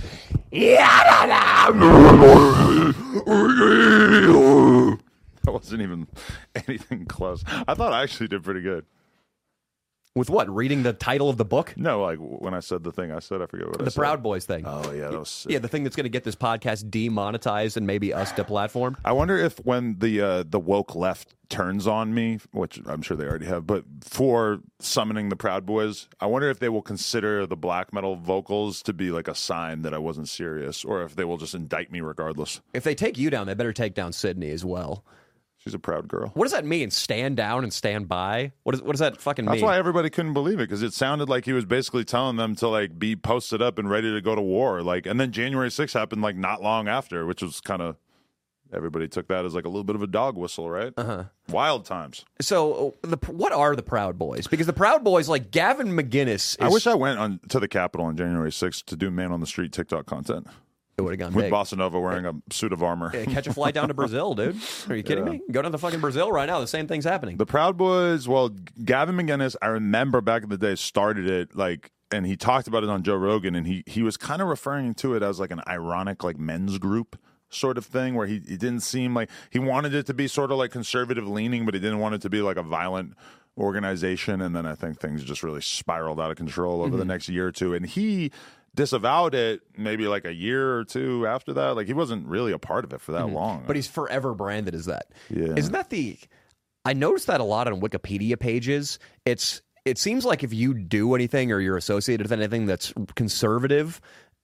That wasn't even anything close. I thought I actually did pretty good. With what? Reading the title of the book? No, like when I said the thing I said, I forget what I said. The Proud Boys thing. Oh, yeah, that was sick. Yeah, the thing that's going to get this podcast demonetized and maybe us deplatformed. I wonder if when the woke left turns on me, which I'm sure they already have, but for summoning the Proud Boys, I wonder if they will consider the black metal vocals to be like a sign that I wasn't serious, or if they will just indict me regardless. If they take you down, they better take down Sydney as well. She's a proud girl. What does that mean? Stand down and stand by? What does that fucking mean? That's why everybody couldn't believe it, because it sounded like he was basically telling them to like be posted up and ready to go to war. Like, and then January 6th happened like not long after, which was kind of, everybody took that as like a little bit of a dog whistle, right? Wild times. So, what are the Proud Boys? Because the Proud Boys, like Gavin McGinnis, I wish I went to the Capitol on January 6th to do Man on the Street TikTok content. it would have gone With big. Bossa Nova wearing a suit of armor. Yeah, catch a flight down to Brazil, dude. Are you kidding me? Go down to fucking Brazil right now. The same thing's happening. The Proud Boys, well, Gavin McGinnis, I remember back in the day, started it like, and he talked about it on Joe Rogan, and he was kind of referring to it as like an ironic like men's group sort of thing, where he didn't seem like, he wanted it to be sort of like conservative leaning, but he didn't want it to be like a violent organization. And then I think things just really spiraled out of control over the next year or two, and he disavowed it maybe like a year or two after that. Like, he wasn't really a part of it for that long. But he's forever branded as that. Yeah. Isn't that I noticed that a lot on Wikipedia pages. It seems like if you do anything or you're associated with anything that's conservative,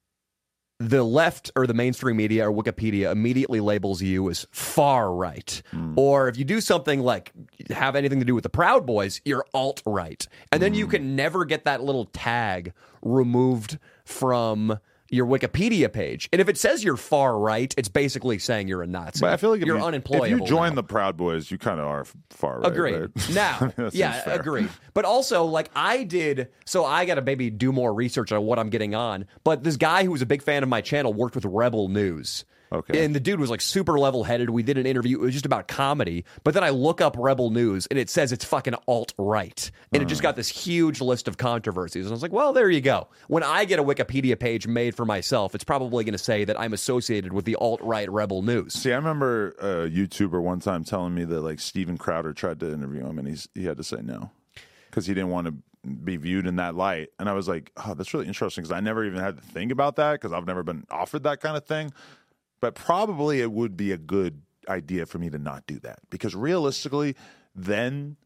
the left or the mainstream media or Wikipedia immediately labels you as far right. Or if you do something like have anything to do with the Proud Boys, you're alt right. And then you can never get that little tag removed from your Wikipedia page. And if it says you're far right, it's basically saying you're a Nazi. But I feel like you're unemployable. If you join now. the Proud Boys, you kind of are far right. Agreed. Right? Now, That yeah, seems fair. agreed. But also, like I got to maybe do more research on what I'm getting on. But this guy who was a big fan of my channel worked with Rebel News. Okay. And the dude was like super level-headed. We did an interview. It was just about comedy. But then I look up Rebel News, and it says it's fucking alt-right. And it just got this huge list of controversies. And I was like, well, there you go. When I get a Wikipedia page made for myself, it's probably going to say that I'm associated with the alt-right Rebel News. See, I remember a YouTuber one time telling me that like Steven Crowder tried to interview him, and he had to say no because he didn't want to be viewed in that light. And I was like, oh, that's really interesting, because I never even had to think about that, because I've never been offered that kind of thing. But probably it would be a good idea for me to not do that, because realistically, then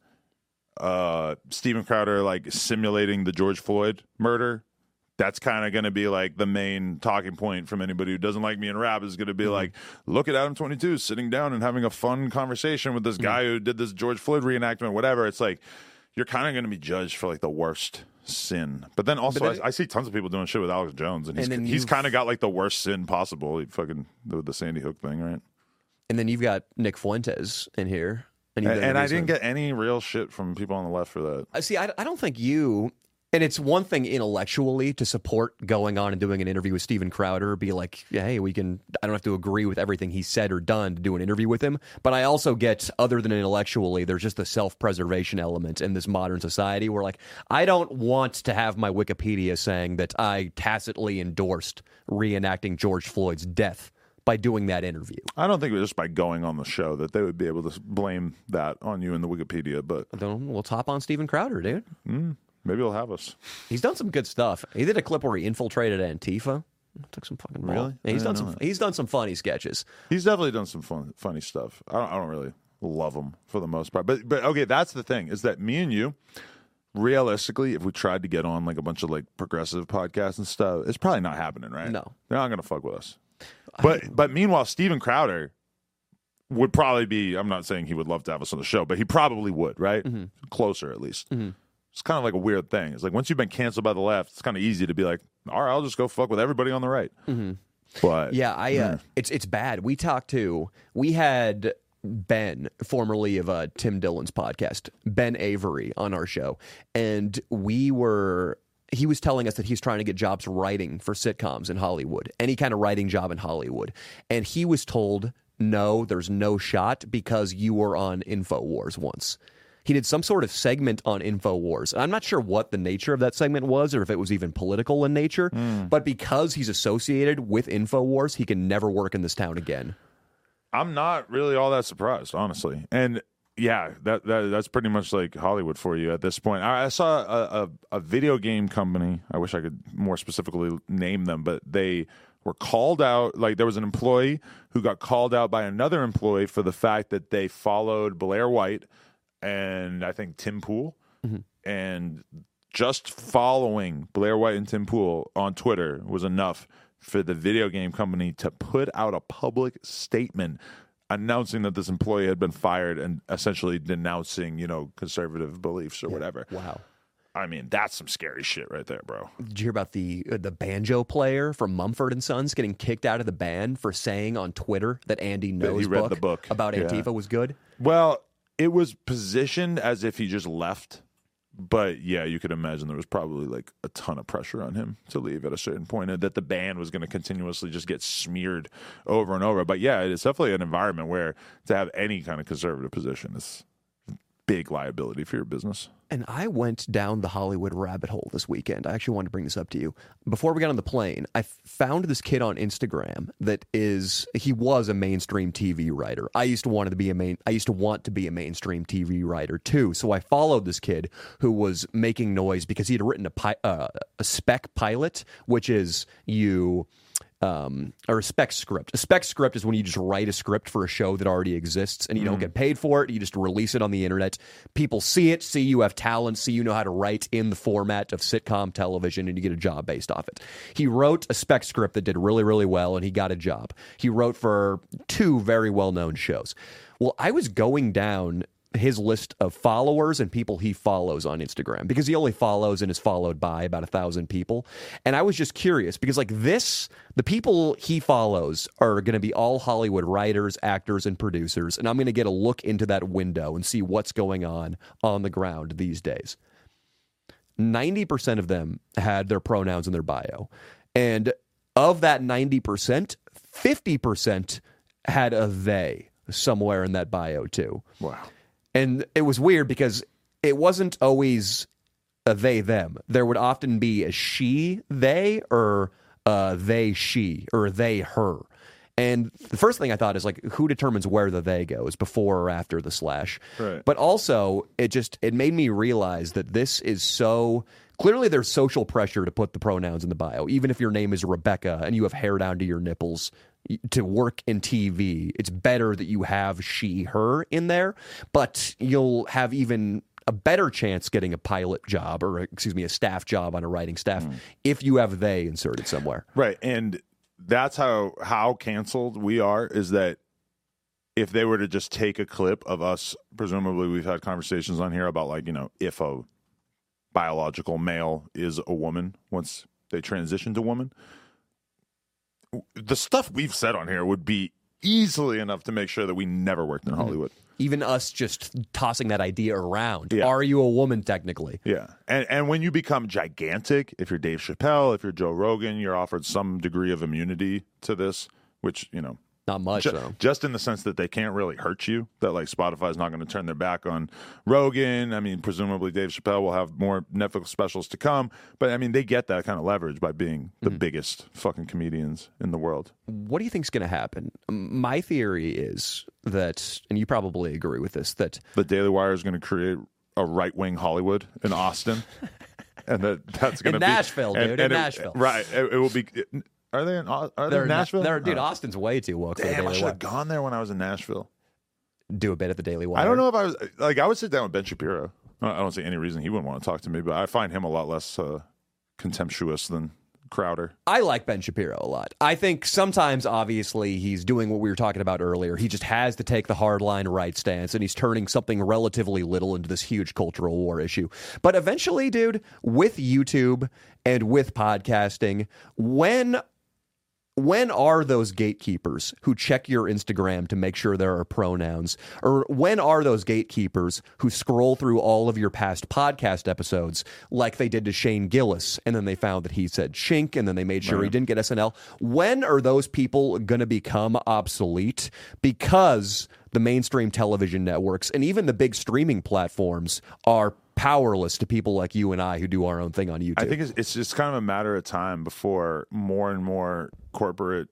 Steven Crowder like simulating the George Floyd murder, that's kind of going to be like the main talking point from anybody who doesn't like me in rap, is going to be like, look at Adam 22 sitting down and having a fun conversation with this guy who did this George Floyd reenactment, whatever. It's like, you're kind of going to be judged for like the worst sin. But then also, I see tons of people doing shit with Alex Jones, and he's kind of got like the worst sin possible. He fucking the Sandy Hook thing, right? And then you've got Nick Fuentes in here. And I didn't get any real shit from people on the left for that. See, I don't think you... And it's one thing intellectually to support going on and doing an interview with Steven Crowder, be like, yeah, hey, I don't have to agree with everything he said or done to do an interview with him. But I also get, other than intellectually, there's just the self-preservation element in this modern society where, like, I don't want to have my Wikipedia saying that I tacitly endorsed reenacting George Floyd's death by doing that interview. I don't think it was just by going on the show that they would be able to blame that on you in the Wikipedia, but... We'll top on Steven Crowder, dude. Maybe he'll have us. He's done some good stuff. He did a clip where he infiltrated Antifa. Took some fucking ball. Really? Yeah, he's done some funny sketches. He's definitely done some funny stuff. I don't really love him for the most part. But okay, that's the thing, is that me and you, realistically, if we tried to get on like a bunch of like progressive podcasts and stuff, it's probably not happening, right? No. They're not going to fuck with us. But meanwhile, Steven Crowder would probably be, I'm not saying he would love to have us on the show, but he probably would, right? Mm-hmm. Closer, at least. Mm-hmm. It's kind of like a weird thing. It's like once you've been canceled by the left, it's kind of easy to be like, all right, I'll just go fuck with everybody on the right. Mm-hmm. But yeah, it's bad. We had Ben, formerly of Tim Dillon's podcast, Ben Avery, on our show, and he was telling us that he's trying to get jobs writing for sitcoms in Hollywood, any kind of writing job in Hollywood, and he was told, no, there's no shot because you were on InfoWars once. He did some sort of segment on InfoWars. I'm not sure what the nature of that segment was or if it was even political in nature, but because he's associated with InfoWars, he can never work in this town again. I'm not really all that surprised, honestly. And yeah, that's pretty much like Hollywood for you at this point. I saw a video game company. I wish I could more specifically name them, but they were called out. Like, there was an employee who got called out by another employee for the fact that they followed Blair White and I think Tim Pool, and just following Blair White and Tim Pool on Twitter was enough for the video game company to put out a public statement announcing that this employee had been fired and essentially denouncing, conservative beliefs or whatever. Wow. I mean, that's some scary shit right there, bro. Did you hear about the banjo player from Mumford & Sons getting kicked out of the band for saying on Twitter that Andy Ngo's book about Antifa was good? Well, it was positioned as if he just left, but yeah, you could imagine there was probably like a ton of pressure on him to leave at a certain point, and that the band was going to continuously just get smeared over and over. But yeah, it's definitely an environment where to have any kind of conservative position is big liability for your business. And I went down the Hollywood rabbit hole this weekend. I actually wanted to bring this up to you. Before we got on the plane, I found this kid on Instagram he was a mainstream TV writer. I used to want to be a mainstream TV writer too. So I followed this kid who was making noise because he had written a spec pilot, which is or a spec script. A spec script is when you just write a script for a show that already exists and you don't get paid for it. You just release it on the internet. People see it, see you have talent, see you know how to write in the format of sitcom television, and you get a job based off it. He wrote a spec script that did really, really well, and he got a job. He wrote for 2 very well-known shows. Well, I was going down his list of followers and people he follows on Instagram, because he only follows and is followed by about 1,000 people. And I was just curious because the people he follows are going to be all Hollywood writers, actors, and producers. And I'm going to get a look into that window and see what's going on the ground these days. 90% of them had their pronouns in their bio. And of that 90%, 50% had a they somewhere in that bio too. Wow. And it was weird because it wasn't always a they, them. There would often be a she, they, or they, she, or they, her. And the first thing I thought is, like, who determines where the they goes, before or after the slash? Right. But also, it made me realize that this is so... Clearly, there's social pressure to put the pronouns in the bio. Even if your name is Rebecca and you have hair down to your nipples, to work in TV, it's better that you have she, her in there, but you'll have even a better chance getting a pilot job or, a staff job on a writing staff if you have they inserted somewhere. Right. And that's how canceled we are, is that if they were to just take a clip of us, presumably we've had conversations on here about, like, if a biological male is a woman once they transition to woman, the stuff we've said on here would be easily enough to make sure that we never worked in Hollywood. Even us just tossing that idea around. Yeah. Are you a woman technically? Yeah. And when you become gigantic, if you're Dave Chappelle, if you're Joe Rogan, you're offered some degree of immunity to this, which, Not much, though. just in the sense that they can't really hurt you, that like Spotify's not going to turn their back on Rogan. I mean, presumably Dave Chappelle will have more Netflix specials to come, but I mean, they get that kind of leverage by being the biggest fucking comedians in the world. What do you think's going to happen? My theory is that, and you probably agree with this, that The Daily Wire is going to create a right-wing Hollywood in Austin, and that's going to in be Nashville, dude, in Nashville. Right. It will be. Are they in Nashville? Dude, Austin's way too woke for the Damn, I Daily should Wire. have gone there when I was in Nashville. Do a bit at the Daily Wire. I don't know if I was like, I would sit down with Ben Shapiro. I don't see any reason he wouldn't want to talk to me, but I find him a lot less contemptuous than Crowder. I like Ben Shapiro a lot. I think sometimes, obviously, he's doing what we were talking about earlier. He just has to take the hardline right stance, and he's turning something relatively little into this huge cultural war issue. But eventually, dude, with YouTube and with podcasting, when are those gatekeepers who check your Instagram to make sure there are pronouns? Or when are those gatekeepers who scroll through all of your past podcast episodes like they did to Shane Gillis, and then they found that he said shink, and then they made sure he didn't get SNL? When are those people going to become obsolete? Because the mainstream television networks and even the big streaming platforms are powerless to people like you and I who do our own thing on YouTube. I think it's just kind of a matter of time before more and more corporate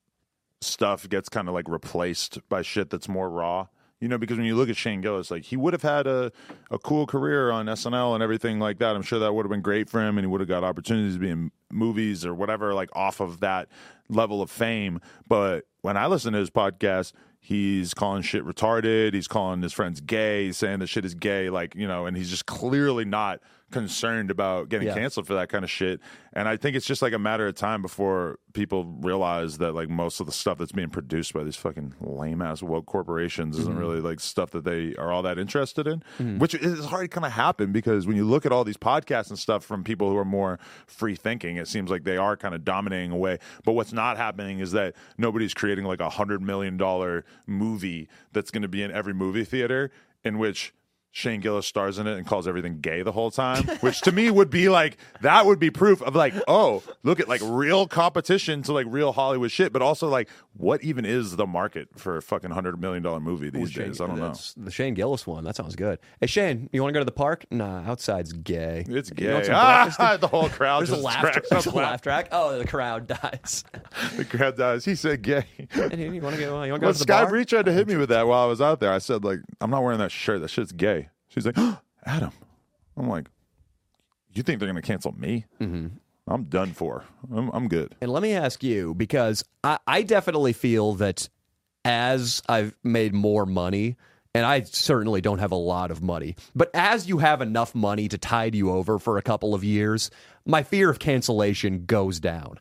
stuff gets kind of like replaced by shit that's more raw. Because when you look at Shane Gillis, like, he would have had a cool career on SNL and everything like that. I'm sure that would have been great for him, and he would have got opportunities to be in movies or whatever, like, off of that level of fame. But when I listen to his podcast, he's calling shit retarded. He's calling his friends gay. He's saying the shit is gay, and he's just clearly not concerned about getting canceled for that kind of shit. And I think it's just like a matter of time before people realize that, like, most of the stuff that's being produced by these fucking lame ass woke corporations isn't really like stuff that they are all that interested in, which is hard to kind of happen, because when you look at all these podcasts and stuff from people who are more free thinking, it seems like they are kind of dominating away. But what's not happening is that nobody's creating like $100 million movie that's going to be in every movie theater, in which Shane Gillis stars in it and calls everything gay the whole time, which to me would be like, that would be proof of like, oh, look at like real competition to like real Hollywood shit. But also, like, what even is the market for a fucking $100 million movie these days? I don't know. The Shane Gillis one. That sounds good. Hey, Shane, you want to go to the park? Nah, outside's gay. It's You gay. want some breakfast? The whole crowd There's a just laugh, cracks there's a up laugh track. Oh, the crowd dies. The crowd dies. He said gay. And you want to go? You want to go Well, to the Sky bar? Bree tried to hit me with that while I was out there. I said, like, I'm not wearing that shirt. That shit's gay. She's like, oh, Adam. I'm like, you think they're going to cancel me? Mm-hmm. I'm done for. I'm good. And let me ask you, because I definitely feel that as I've made more money, and I certainly don't have a lot of money, but as you have enough money to tide you over for a couple of years, my fear of cancellation goes down.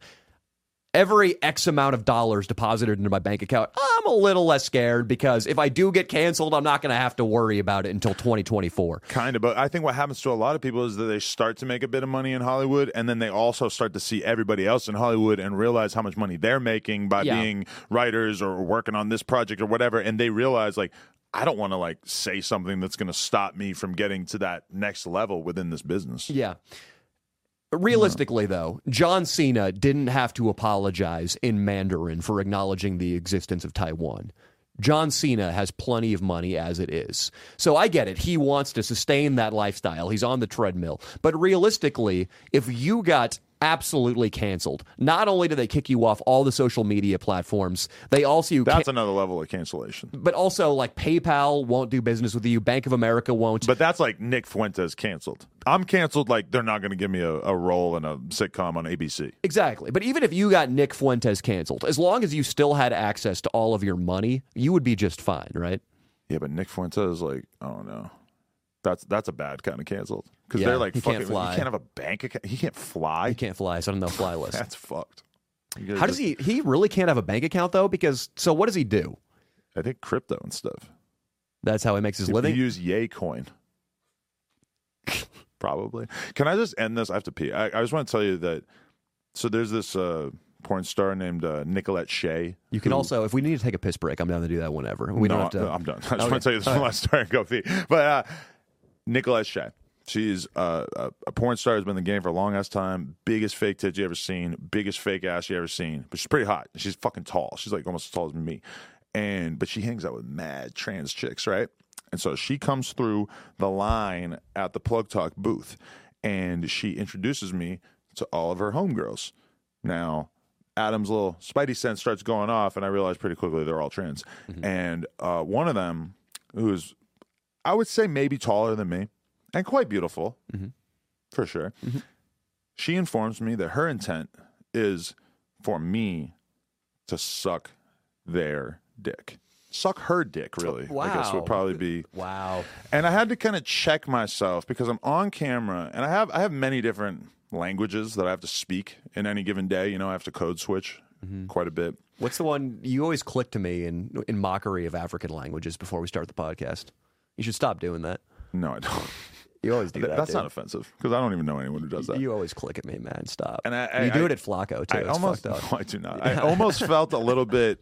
Every X amount of dollars deposited into my bank account, I'm a little less scared, because if I do get canceled, I'm not going to have to worry about it until 2024. Kind of, but I think what happens to a lot of people is that they start to make a bit of money in Hollywood, and then they also start to see everybody else in Hollywood and realize how much money they're making by being writers or working on this project or whatever, and they realize, like, I don't want to like say something that's going to stop me from getting to that next level within this business. Yeah. Realistically, though, John Cena didn't have to apologize in Mandarin for acknowledging the existence of Taiwan. John Cena has plenty of money as it is. So I get it. He wants to sustain that lifestyle. He's on the treadmill. But realistically, if you got absolutely canceled. Not only do they kick you off all the social media platforms, they also That's another level of cancellation. but also like PayPal won't do business with you, Bank of America won't. But that's like Nick Fuentes canceled. I'm canceled like they're not going to give me a role in a sitcom on ABC. Exactly. But even if you got Nick Fuentes canceled, as long as you still had access to all of your money, you would be just fine, right? Yeah, but Nick Fuentes, like, I don't know. That's a bad kind of canceled. Because Yeah, they're like, he fucking, can't fly. he can't have a bank account. He can't fly. He can't fly. He's on the no-fly list. That's fucked. How does he really can't have a bank account, though? Because, so what does he do? I think crypto and stuff. That's how he makes his He living? use Yay Coin. Probably. Can I just end this? I have to pee. I just want to tell you that, so there's this porn star named Nicolette Shea. You can also, if we need to take a piss break, I'm down to do that whenever. We don't have to. I'm done. I just want to tell you this one last story and go pee. But Nicolette Shea. She's a porn star, has been in the game for a long ass time. Biggest fake tits you ever seen. Biggest fake ass you ever seen. But she's pretty hot. She's fucking tall. She's like almost as tall as me. But she hangs out with mad trans chicks, right? And so she comes through the line at the Plug Talk booth, and she introduces me to all of her homegirls. Now, Adam's little spidey sense starts going off, and I realize pretty quickly they're all trans. Mm-hmm. And one of them, who's, I would say, maybe taller than me, and quite beautiful, for sure, she informs me that her intent is for me to suck their dick. Suck her dick, really. Wow. I guess would probably be. Wow. And I had to kind of check myself because I'm on camera, and I have many different languages that I have to speak in any given day. You know, I have to code switch quite a bit. What's the one you always click to me in mockery of African languages before we start the podcast? You should stop doing that. No, I don't. You always do that. That's dude. not offensive because I don't even know anyone who does that. You always click at me, man. Stop. And you do it at Flacco too. I It's almost, fucked up. no, I do not. I almost felt a little bit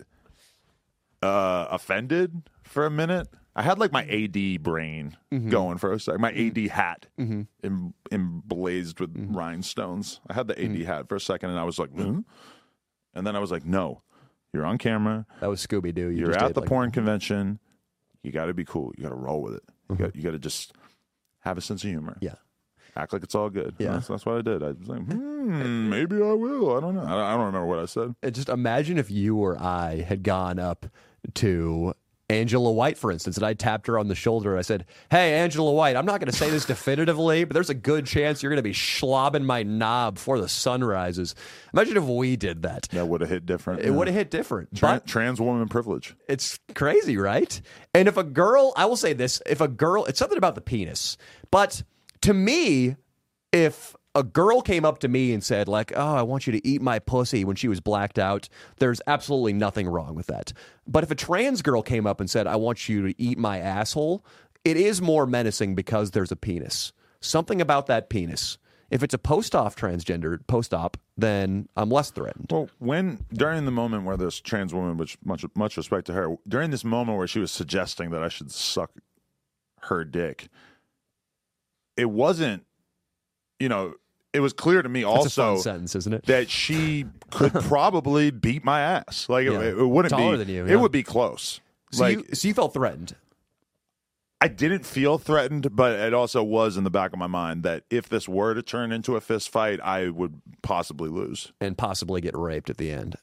offended for a minute. I had like my AD brain going for a second. My AD hat emblazed with rhinestones. I had the AD hat for a second, and I was like, and then I was like, no, you're on camera. That was Scooby Doo. You're at the porn convention. You got to be cool. You got to roll with it. You got to just have a sense of humor. Yeah. Act like it's all good. Yeah. That's what I did. I was like, maybe I will. I don't know. I don't remember what I said. Just imagine if you or I had gone up to Angela White, for instance, and I tapped her on the shoulder. I said, hey, Angela White, I'm not going to say this definitively, but there's a good chance you're going to be slobbing my knob before the sun rises. Imagine if we did that. That would have hit different. It would have hit different. But Trans woman privilege. it's crazy, right? And if a girl, I will say this, if a girl, it's something about the penis. But to me, if a girl came up to me and said, like, oh, I want you to eat my pussy when she was blacked out, there's absolutely nothing wrong with that. But if a trans girl came up and said, I want you to eat my asshole, it is more menacing because there's a penis. Something about that penis. If it's a post-op transgender, post-op, then I'm less threatened. Well, during the moment where this trans woman, which much respect to her, during this moment where she was suggesting that I should suck her dick, it wasn't, it was clear to me also That's a fun sentence, isn't it? that she could probably beat my ass. Like Yeah. it wouldn't Taller be. than you, It yeah. would be close. So you felt threatened. I didn't feel threatened, but it also was in the back of my mind that if this were to turn into a fist fight, I would possibly lose. And possibly get raped at the end.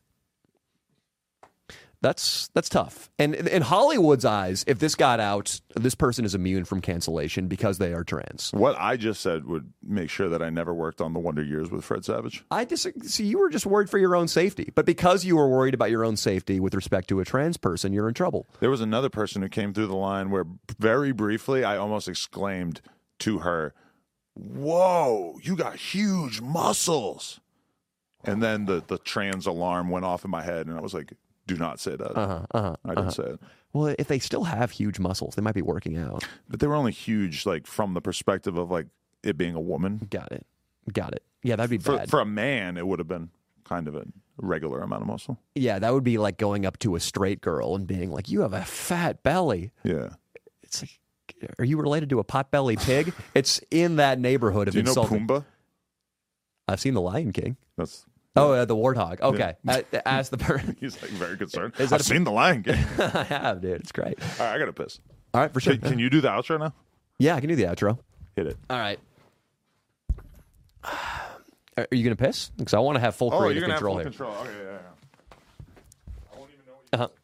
That's tough. And in Hollywood's eyes, if this got out, this person is immune from cancellation because they are trans. What I just said would make sure that I never worked on The Wonder Years with Fred Savage. I disagree. See, you were just worried for your own safety. But because you were worried about your own safety with respect to a trans person, you're in trouble. There was another person who came through the line where very briefly I almost exclaimed to her, whoa, you got huge muscles. And then the trans alarm went off in my head, and I was like, do not say that. I didn't say it. Well, if they still have huge muscles, they might be working out. But they were only huge, like, from the perspective of, like, it being a woman. Got it. Yeah, that'd be bad. For a man, it would have been kind of a regular amount of muscle. Yeah, that would be like going up to a straight girl and being like, you have a fat belly. Yeah. It's like, are you related to a potbelly pig? It's in that neighborhood of Do you know insulting. Pumbaa? I've seen The Lion King. That's... Oh, the warthog. Okay. Ask the person. He's like very concerned. Is that I've seen The Lion King. I have, dude. It's great. All right, I got to piss. All right, for sure. Can you do the outro now? Yeah, I can do the outro. Hit it. All right. Are you going to piss? Because I want to have full Oh, creative you're gonna control have here. full control. Okay, yeah. I won't even know what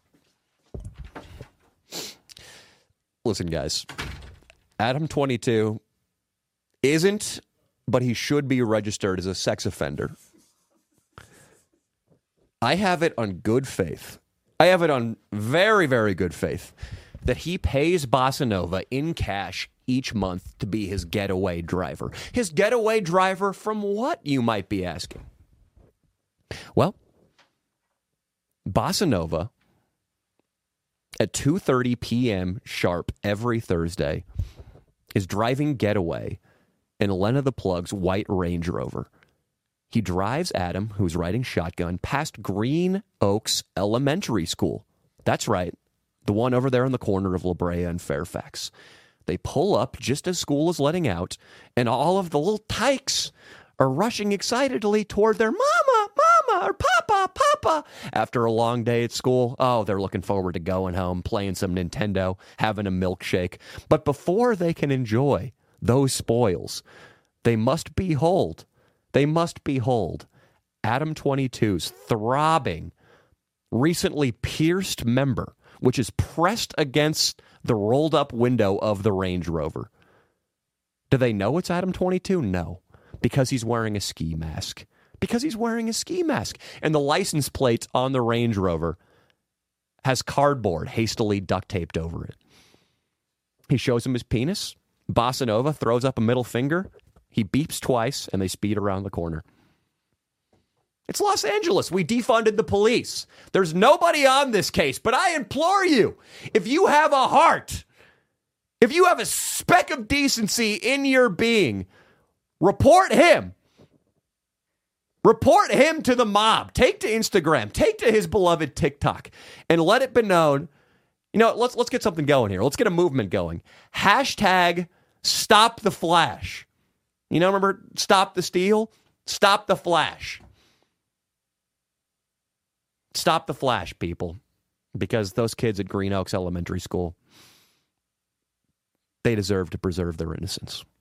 Listen, guys. Adam 22 isn't, but he should be registered as a sex offender. I have it on good faith. I have it on very, very good faith that he pays Bossa Nova in cash each month to be his getaway driver. His getaway driver from what, you might be asking? Well, Bossa Nova at 2:30 p.m. sharp every Thursday is driving getaway in Lena the Plug's white Range Rover. He drives Adam, who's riding shotgun, past Green Oaks Elementary School. That's right, the one over there on the corner of La Brea and Fairfax. They pull up just as school is letting out, and all of the little tykes are rushing excitedly toward their mama, or papa. After a long day at school, they're looking forward to going home, playing some Nintendo, having a milkshake. But before they can enjoy those spoils, they must behold Adam 22's throbbing, recently pierced member, which is pressed against the rolled-up window of the Range Rover. Do they know it's Adam 22? No, because he's wearing a ski mask. And the license plate on the Range Rover has cardboard hastily duct taped over it. He shows him his penis. Bossa Nova throws up a middle finger. He beeps twice, and they speed around the corner. It's Los Angeles. We defunded the police. There's nobody on this case, but I implore you, if you have a heart, if you have a speck of decency in your being, report him. Report him to the mob. Take to Instagram. Take to his beloved TikTok. And let it be known. You know, let's get something going here. Let's get a movement going. Hashtag Stop the Flash. You know, remember Stop the Steal? Stop the Flash. Stop the Flash, people. Because those kids at Green Oaks Elementary School, they deserve to preserve their innocence.